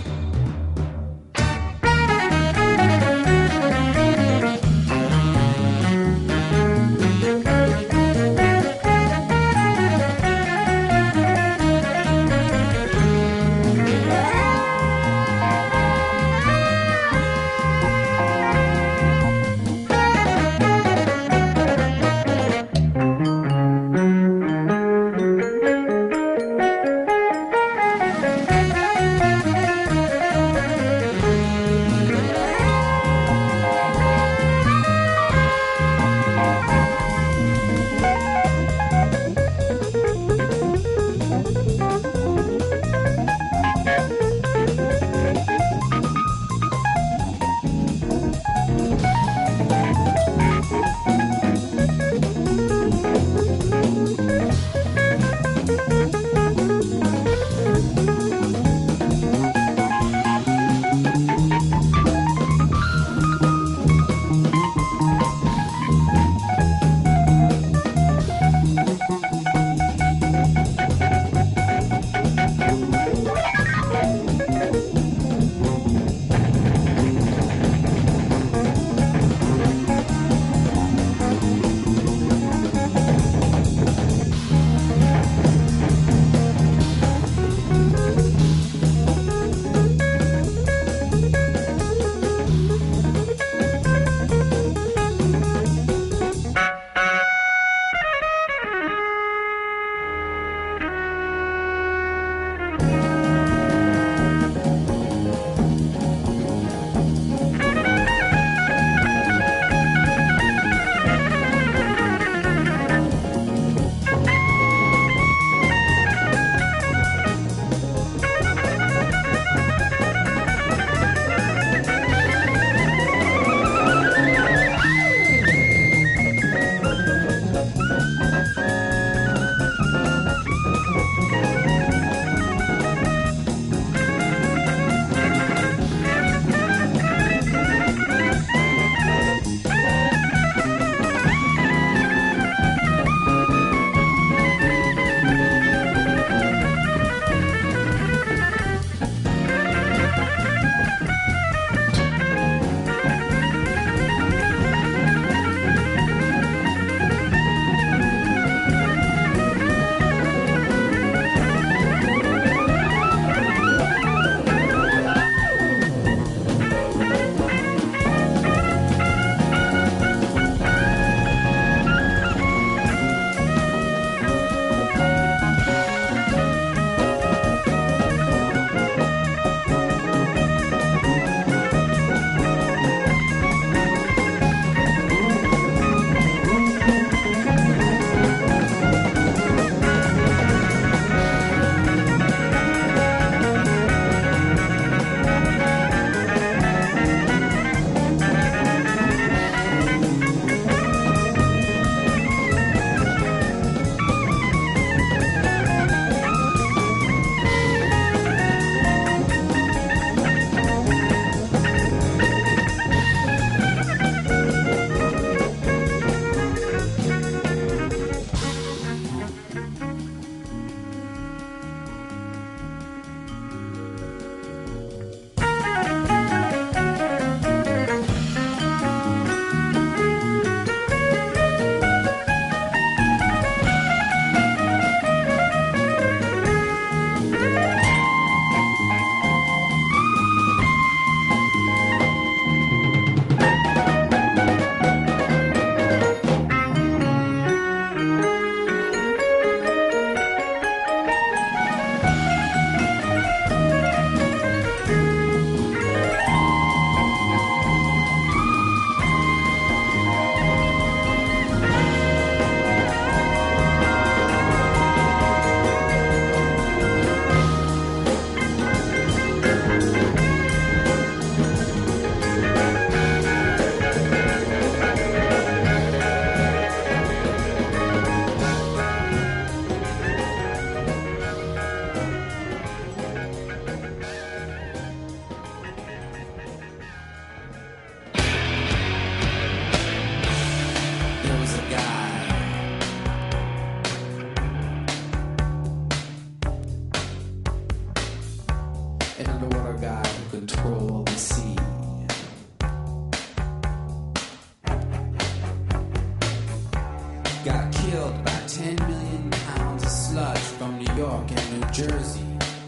Speaker 14: an underwater guy who controlled the sea. Got killed by 10 million pounds of sludge from New York and New Jersey.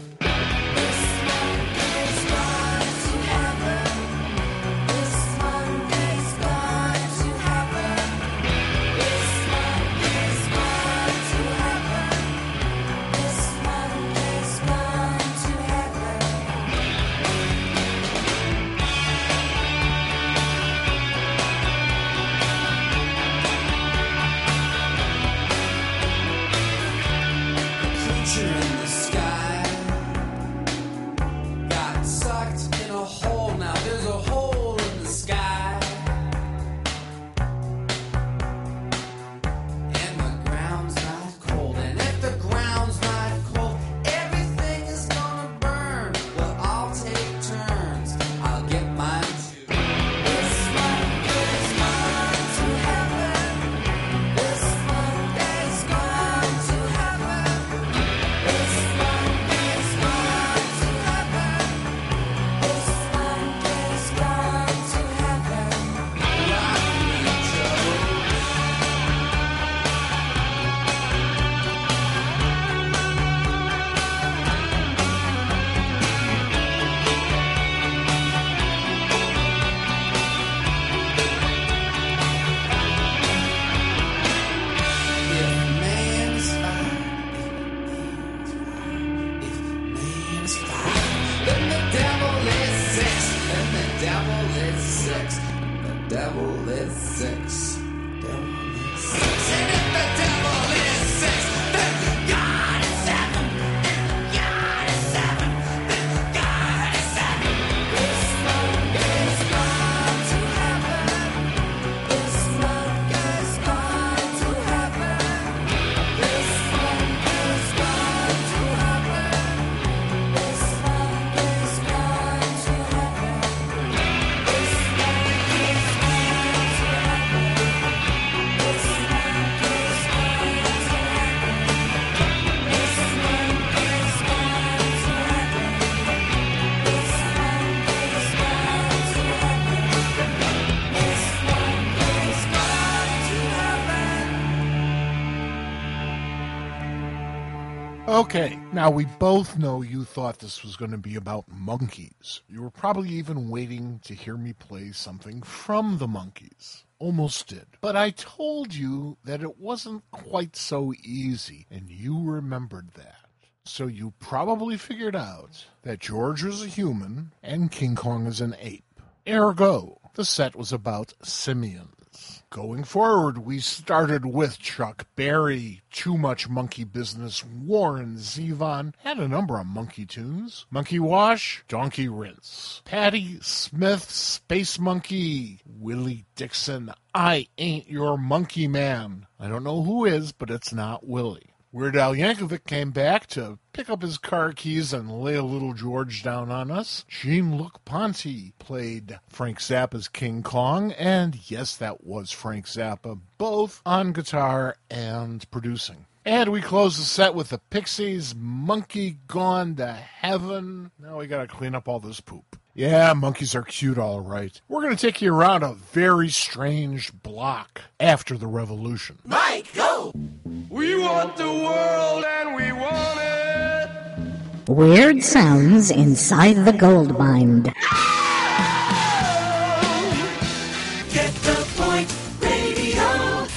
Speaker 1: Okay, now we both know you thought this was going to be about monkeys. You were probably even waiting to hear me play something from the Monkees. Almost did. But I told you that it wasn't quite so easy, and you remembered that. So you probably figured out that George was a human and King Kong is an ape. Ergo, the set was about simians. Going forward, we started with Chuck Berry, Too Much Monkey Business, Warren Zevon, had a number of monkey tunes, Monkey Wash, Donkey Rinse, Patti Smith, Space Monkey, Willie Dixon, I Ain't Your Monkey Man. I don't know who is, but it's not Willie. Weird Al Yankovic came back to pick up his car keys and lay a little George down on us. Jean-Luc Ponty played Frank Zappa's King Kong, and yes, that was Frank Zappa, both on guitar and producing. And we closed the set with the Pixies' Monkey Gone to Heaven. Now we gotta clean up all this poop. Yeah, monkeys are cute, all right. We're going to take you around a very strange block after the revolution.
Speaker 3: Mike, go! We want the world and we want it.
Speaker 2: Weird sounds inside the gold mine.
Speaker 3: Get the point, radio.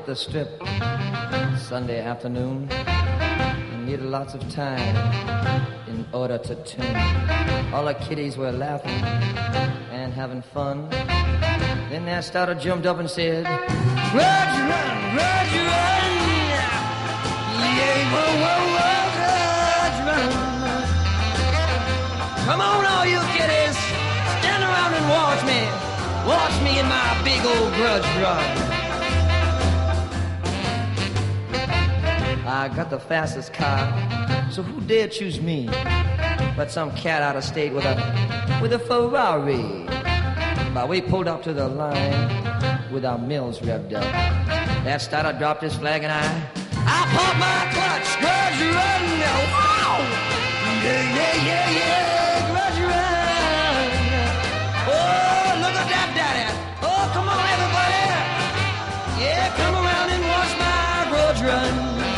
Speaker 7: hit the strip Sunday afternoon and needed lots of time in order to tune. All the kiddies were laughing and having fun. Then that starter jumped up and said, "Grudge run, grudge run, yeah, whoa, whoa, whoa, grudge run. Come on, all you kiddies, stand around and watch me in my big old grudge run." I got the fastest car, so who dare choose me but some cat out of state with a Ferrari? But we pulled up to the line with our mills revved up. That starter dropped his flag and I popped my clutch. Grudge run, wow! Yeah, yeah, yeah, yeah, grudge run. Oh, look at that, daddy. Oh, come on, everybody. Yeah, come around and watch my grudge run.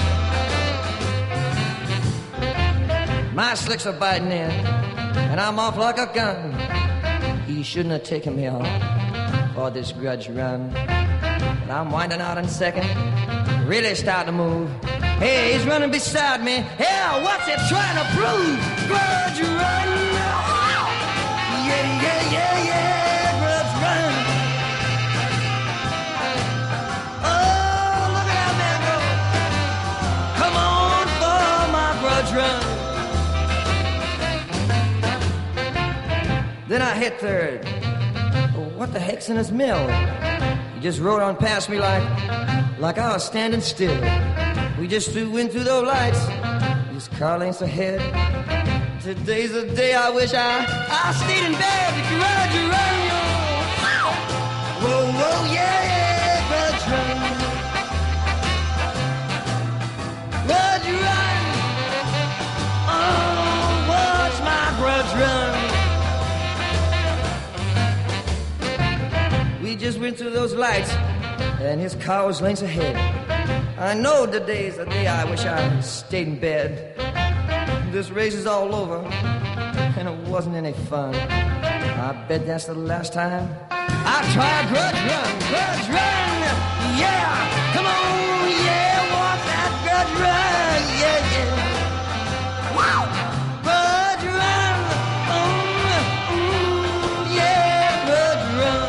Speaker 7: My slicks are biting in, and I'm off like a gun. He shouldn't have taken me off for this grudge run. But I'm winding out in second, really starting to move. Hey, he's running beside me. Hell, what's it trying to prove? Grudge run. Yeah, yeah, yeah, yeah, grudge run. Oh, look at that man go. Come on for my grudge run. Then I hit third. Oh, what the heck's in his mill? He just rode on past me like I was standing still. We just flew in through those lights, just car lengths ahead. Today's the day I wish I stayed in bed. Grudge run, whoa, whoa, yeah, yeah, grudge run. Grudge run. Oh, watch my grudge run. We just went through those lights, and his car was lengths ahead. I know today's the day I wish I stayed in bed. This race is all over, and it wasn't any fun. I bet that's the last time I try a grudge run, yeah, come on, yeah, walk that grudge run, yeah, yeah, wow, grudge run, yeah, grudge run.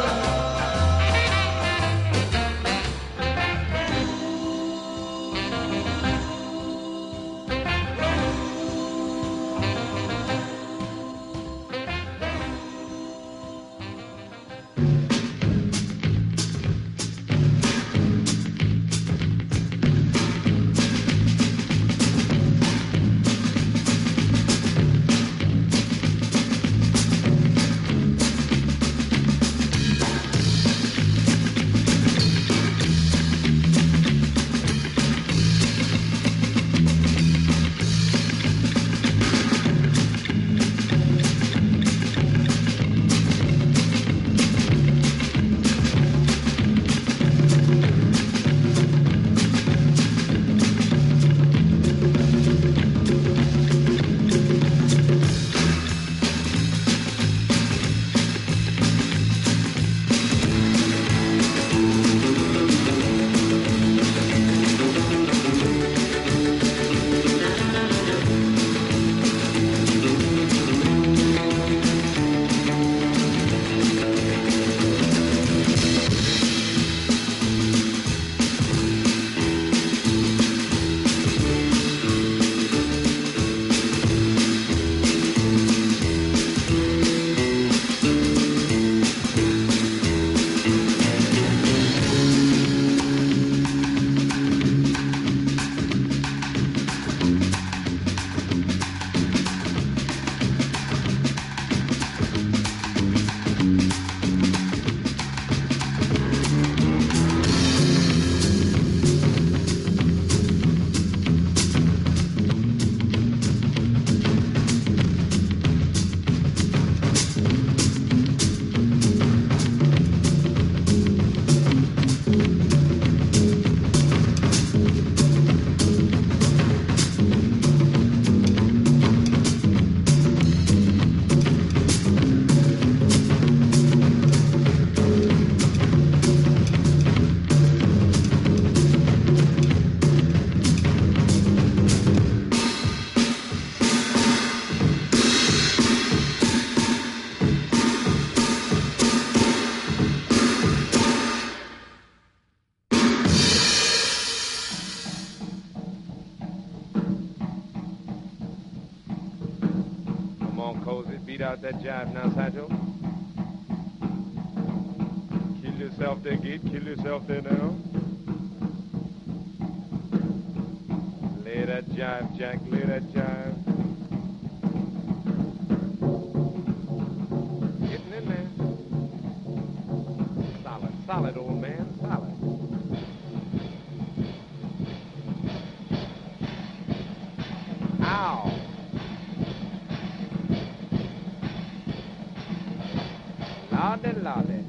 Speaker 15: cozy. Beat out that jive now, Satchel. Kill yourself there, Gate. Kill yourself there now. Lay that jive, Jack. Lay that jive. Getting in there. Solid, solid, old man. Solid. Ow. Lordy, lordy.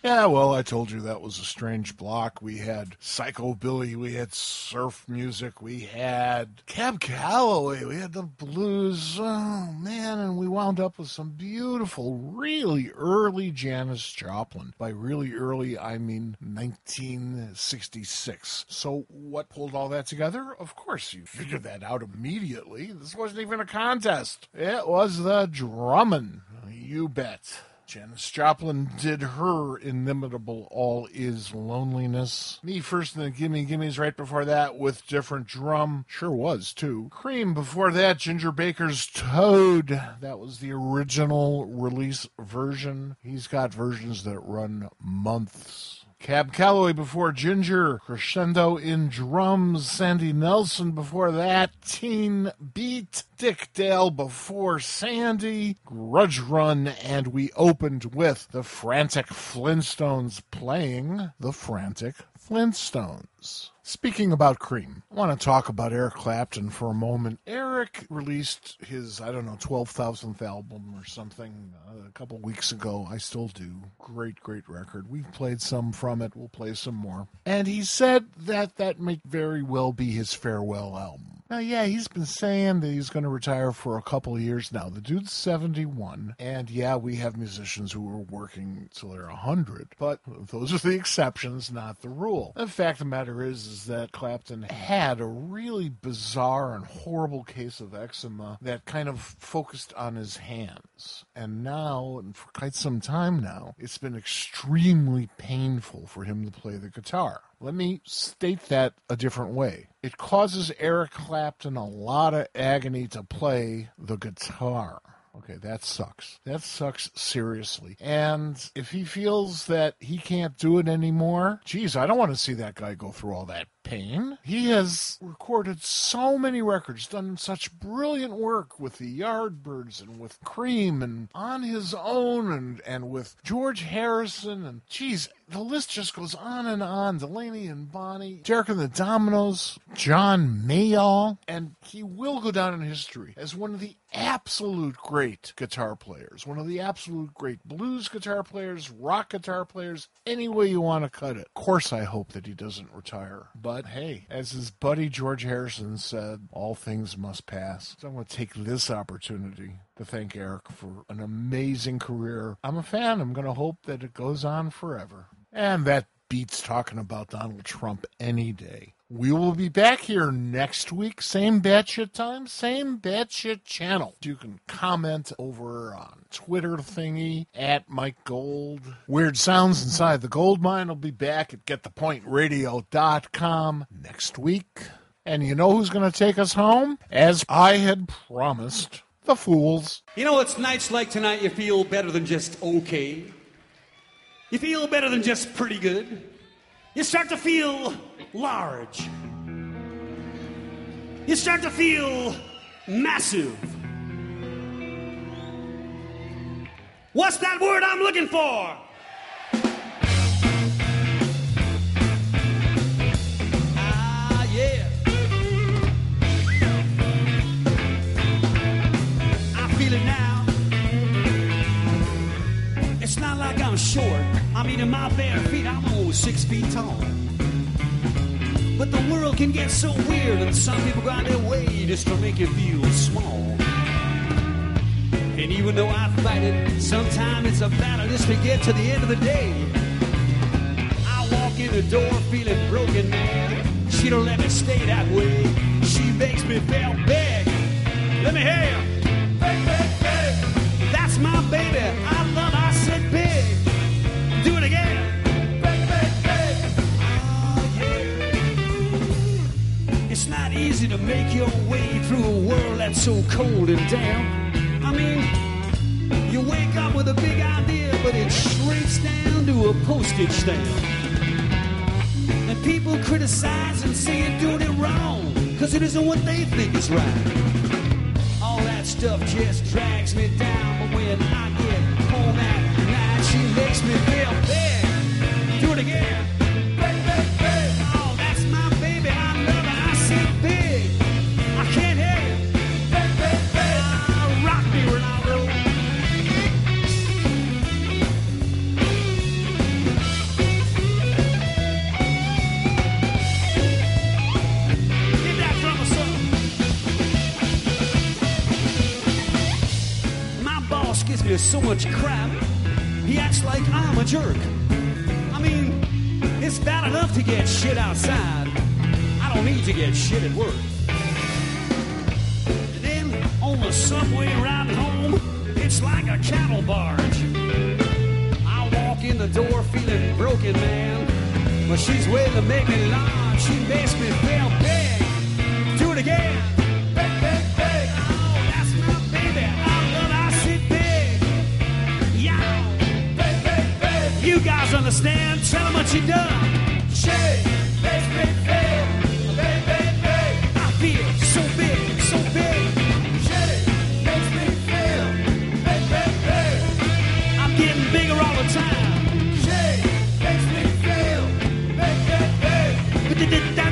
Speaker 1: Yeah, well, I told you that was a strange block. We had Psychobilly, we had surf music, we had Cab Calloway, we had the blues. Oh, man, and we wound up with some beautiful, really early Janis Joplin. By really early, I mean 1966. So what pulled all that together? Of course, you figured that out immediately. This wasn't even a contest. It was the drumming. You bet. Janis Joplin did her inimitable All Is Loneliness. Me First and the Gimme Gimmes right before that with different drum. Sure was, too. Cream before that, Ginger Baker's Toad. That was the original release version. He's got versions that run months. Cab Calloway before Ginger, Crescendo in Drums, Sandy Nelson before that, Teen Beat, Dick Dale before Sandy, Grudge Run, and we opened with the Frantic Flintstones playing the Frantic Flintstones. Speaking about Cream, I want to talk about Eric Clapton for a moment. Eric released his, 12,000th album or something a couple weeks ago. I still do. Great, great record. We've played some from it. We'll play some more. And he said that may very well be his farewell album. Now, yeah, he's been saying that he's going to retire for a couple of years now. The dude's 71, and yeah, we have musicians who are working till they're 100, but those are the exceptions, not the rule. The fact of the matter is that Clapton had a really bizarre and horrible case of eczema that kind of focused on his hands. And now, and for quite some time now, it's been extremely painful for him to play the guitar. Let me state that a different way. It causes Eric Clapton a lot of agony to play the guitar. Okay, that sucks. That sucks seriously. And if he feels that he can't do it anymore, geez, I don't want to see that guy go through all that pain. He has recorded so many records, done such brilliant work with the Yardbirds and with Cream and on his own and with George Harrison and geez, the list just goes on and on. Delaney and Bonnie, Derek and the Dominoes, John Mayall, and he will go down in history as one of the absolute great guitar players, one of the absolute great blues guitar players, rock guitar players, any way you want to cut it. Of course, I hope that he doesn't retire, but hey, as his buddy George Harrison said, all things must pass. So I'm going to take this opportunity to thank Eric for an amazing career. I'm a fan. I'm going to hope that it goes on forever. And that beats talking about Donald Trump any day. We will be back here next week. Same batshit time, same batshit channel. You can comment over on Twitter thingy, at Mike Gold. Weird Sounds Inside the Gold Mine will be back at GetThePointRadio.com next week. And you know who's going to take us home? As I had promised, the Fools.
Speaker 16: You know, it's nights like tonight you feel better than just okay. You feel better than just pretty good. You start to feel large. You start to feel massive. What's that word I'm looking for? Ah, yeah. I feel it now. It's not like I'm short. I mean, in my bare feet, I'm almost 6 feet tall. But the world can get so weird, and some people go out their way just to make you feel small. And even though I fight it, sometimes it's a battle just to get to the end of the day. I walk in the door feeling broken, man. She don't let me stay that way. She makes me feel big. Let me hear you. Big, big, big. That's my baby. I love her. I said big. Do it again. Big, big, big. Oh, yeah. It's not easy to make your way through a world that's so cold and damp. I mean, you wake up with a big idea, but it shrinks down to a postage stamp. And people criticize and say you're doing it wrong, cause it isn't what they think is right. All that stuff just drags me down, but when I get home at night, she makes me feel big. Do it again. Big, big, big. Oh, that's my baby. I love her. I say big. I can't hear you. Big, big, big. Rock me, Ronaldo. me to so much crap. He acts like I'm a jerk. I mean, it's bad enough to get shit outside. I don't need to get shit at work. And then on the subway ride home, it's like a cattle barge. I walk in the door feeling broken, man. But she's waiting to make me large. She makes me feel big. Do it again. Big, big, big. Oh, that's my baby. I love I sit big. Yeah. Big, big, big. You guys understand? Tell them what you done. She makes me feel big, big, big. I feel so big, so big. She makes me feel big, big, big. I'm getting bigger all the time. She makes me feel big, big, big. She makes me feel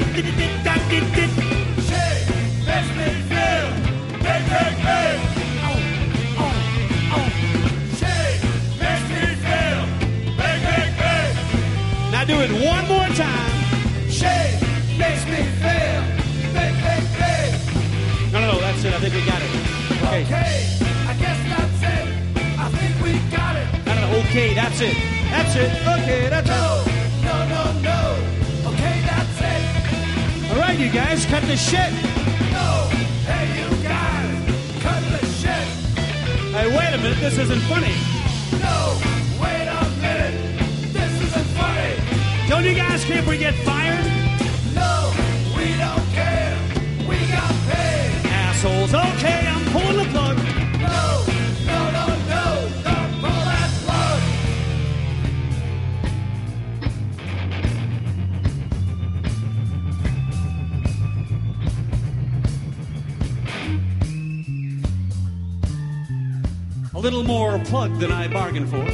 Speaker 16: big, big, big. Oh, oh, oh. She makes me feel big, big, big. Now do it one more time. She makes me feel big, big, big. No, that's it. I think we got it. Okay. Okay, I guess that's it. I think we got it. No, okay, that's it. That's it. Okay, that's it. No. Okay, that's it. All right, you guys, cut the shit. No, hey, you guys, cut the shit. Hey, wait a minute, this isn't funny. No, wait a minute, this isn't funny. Don't you guys care if we get fired? No, we don't care. We got paid. Assholes, okay, I'm pulling the plug. No, don't pull that plug. A little more plug than I bargained for.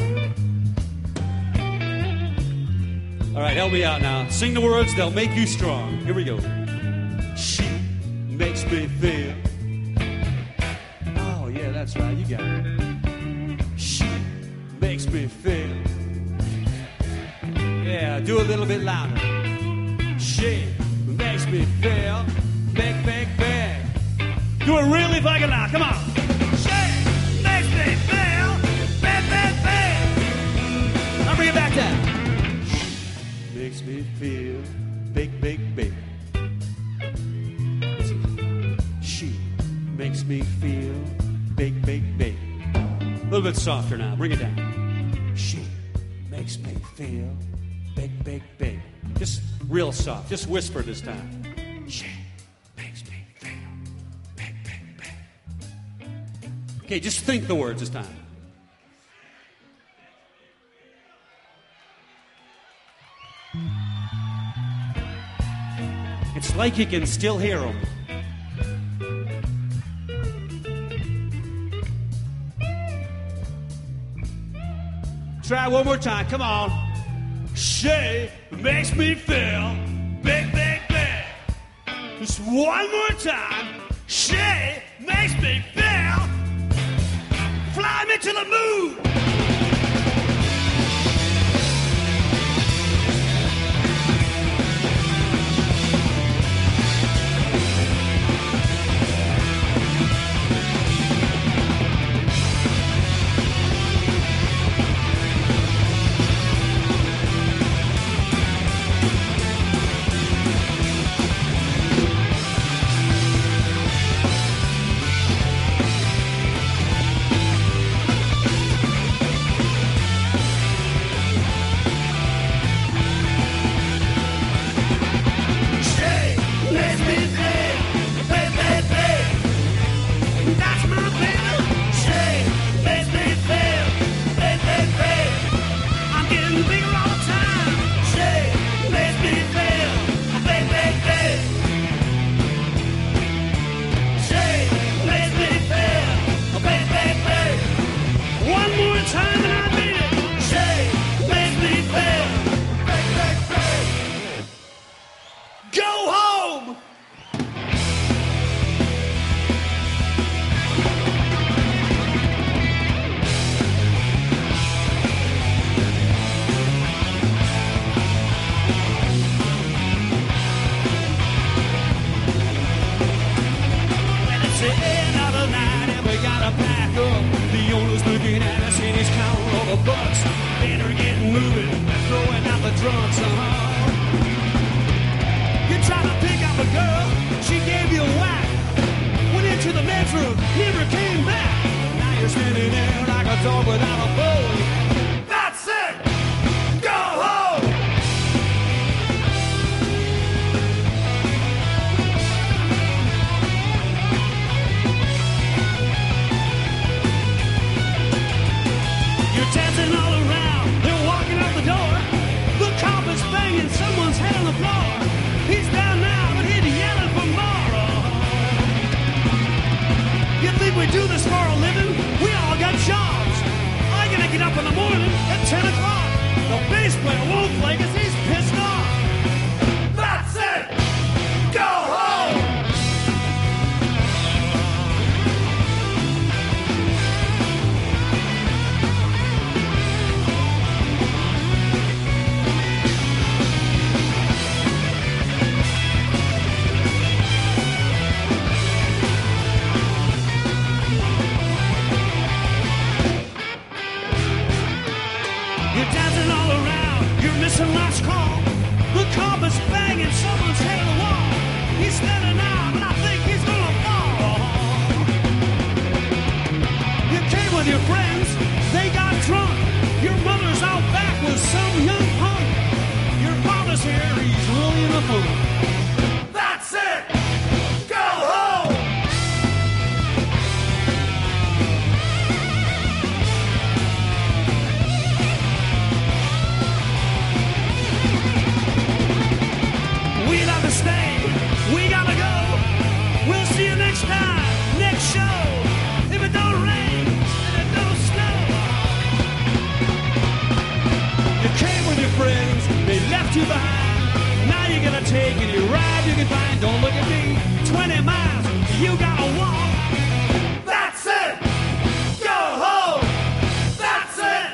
Speaker 16: All right, help me out now. Sing the words, they'll make you strong. Here we go. She makes me feel. Oh, yeah, that's right, you got it. She makes me feel. Yeah, do a little bit louder. She makes me feel. Big, big, big. Do it really fucking loud, come on. Makes me feel big, big, big. I'll bring it back down. Makes me feel big, big, big. She makes me feel big, big, big. A little bit softer now. Bring it down. She makes me feel big, big, big. Just real soft. Just whisper this time. She makes me feel big, big, big. Okay, just think the words this time. It's like you can still hear them. Try one more time, come on. She makes me feel big, big, big. Just one more time. She makes me feel. Fly me to the moon. looking at us and he's counting all the bucks. Better get moving, throwing out the drunks, You try to pick up a girl, she gave you a whack. Went into the bedroom, never came back. Now you're standing there like a dog without a bone. That's it! Go home! You're dancing all around, they're walking out the door. The cop is banging someone's head on the floor. He's down now, but he's yelling for more. You think we do this for a living? We all got jobs. I gotta get up in the morning at 10 o'clock. The bass player won't play because he's pissed off. That's it! Go home! You're dancing all around, you're missing last call. The cop is banging someone's head on the wall. He's standing out, but I think he's gonna fall. You came with your friends, they got drunk. Your mother's out back with some young punk. Your father's here, he's really in a mood. That's it! Go home! We'd have to stay. We gotta go. We'll see you next time, next show. If it don't rain, and it don't snow. You came with your friends, they left you behind. Now you're gonna take any ride you can find. Don't look at me. 20 miles, you gotta walk. That's it. Go home. That's it.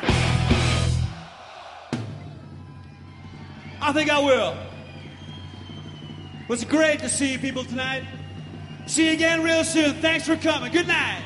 Speaker 16: I think I will. It was great to see you people tonight. See you again real soon. Thanks for coming. Good night.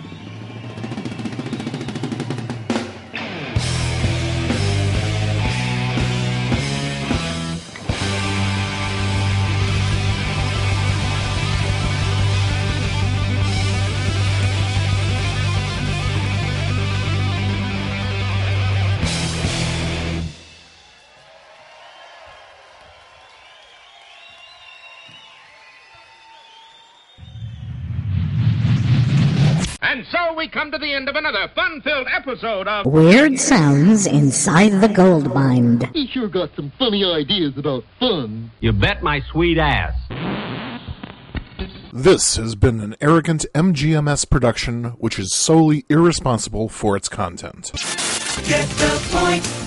Speaker 17: And so we come to the end of another fun-filled episode of
Speaker 2: Weird Sounds Inside the Gold Mine.
Speaker 18: He sure got some funny ideas about fun.
Speaker 19: You bet my sweet ass.
Speaker 1: This has been an arrogant MGMS production which is solely irresponsible for its content.
Speaker 6: Get the point.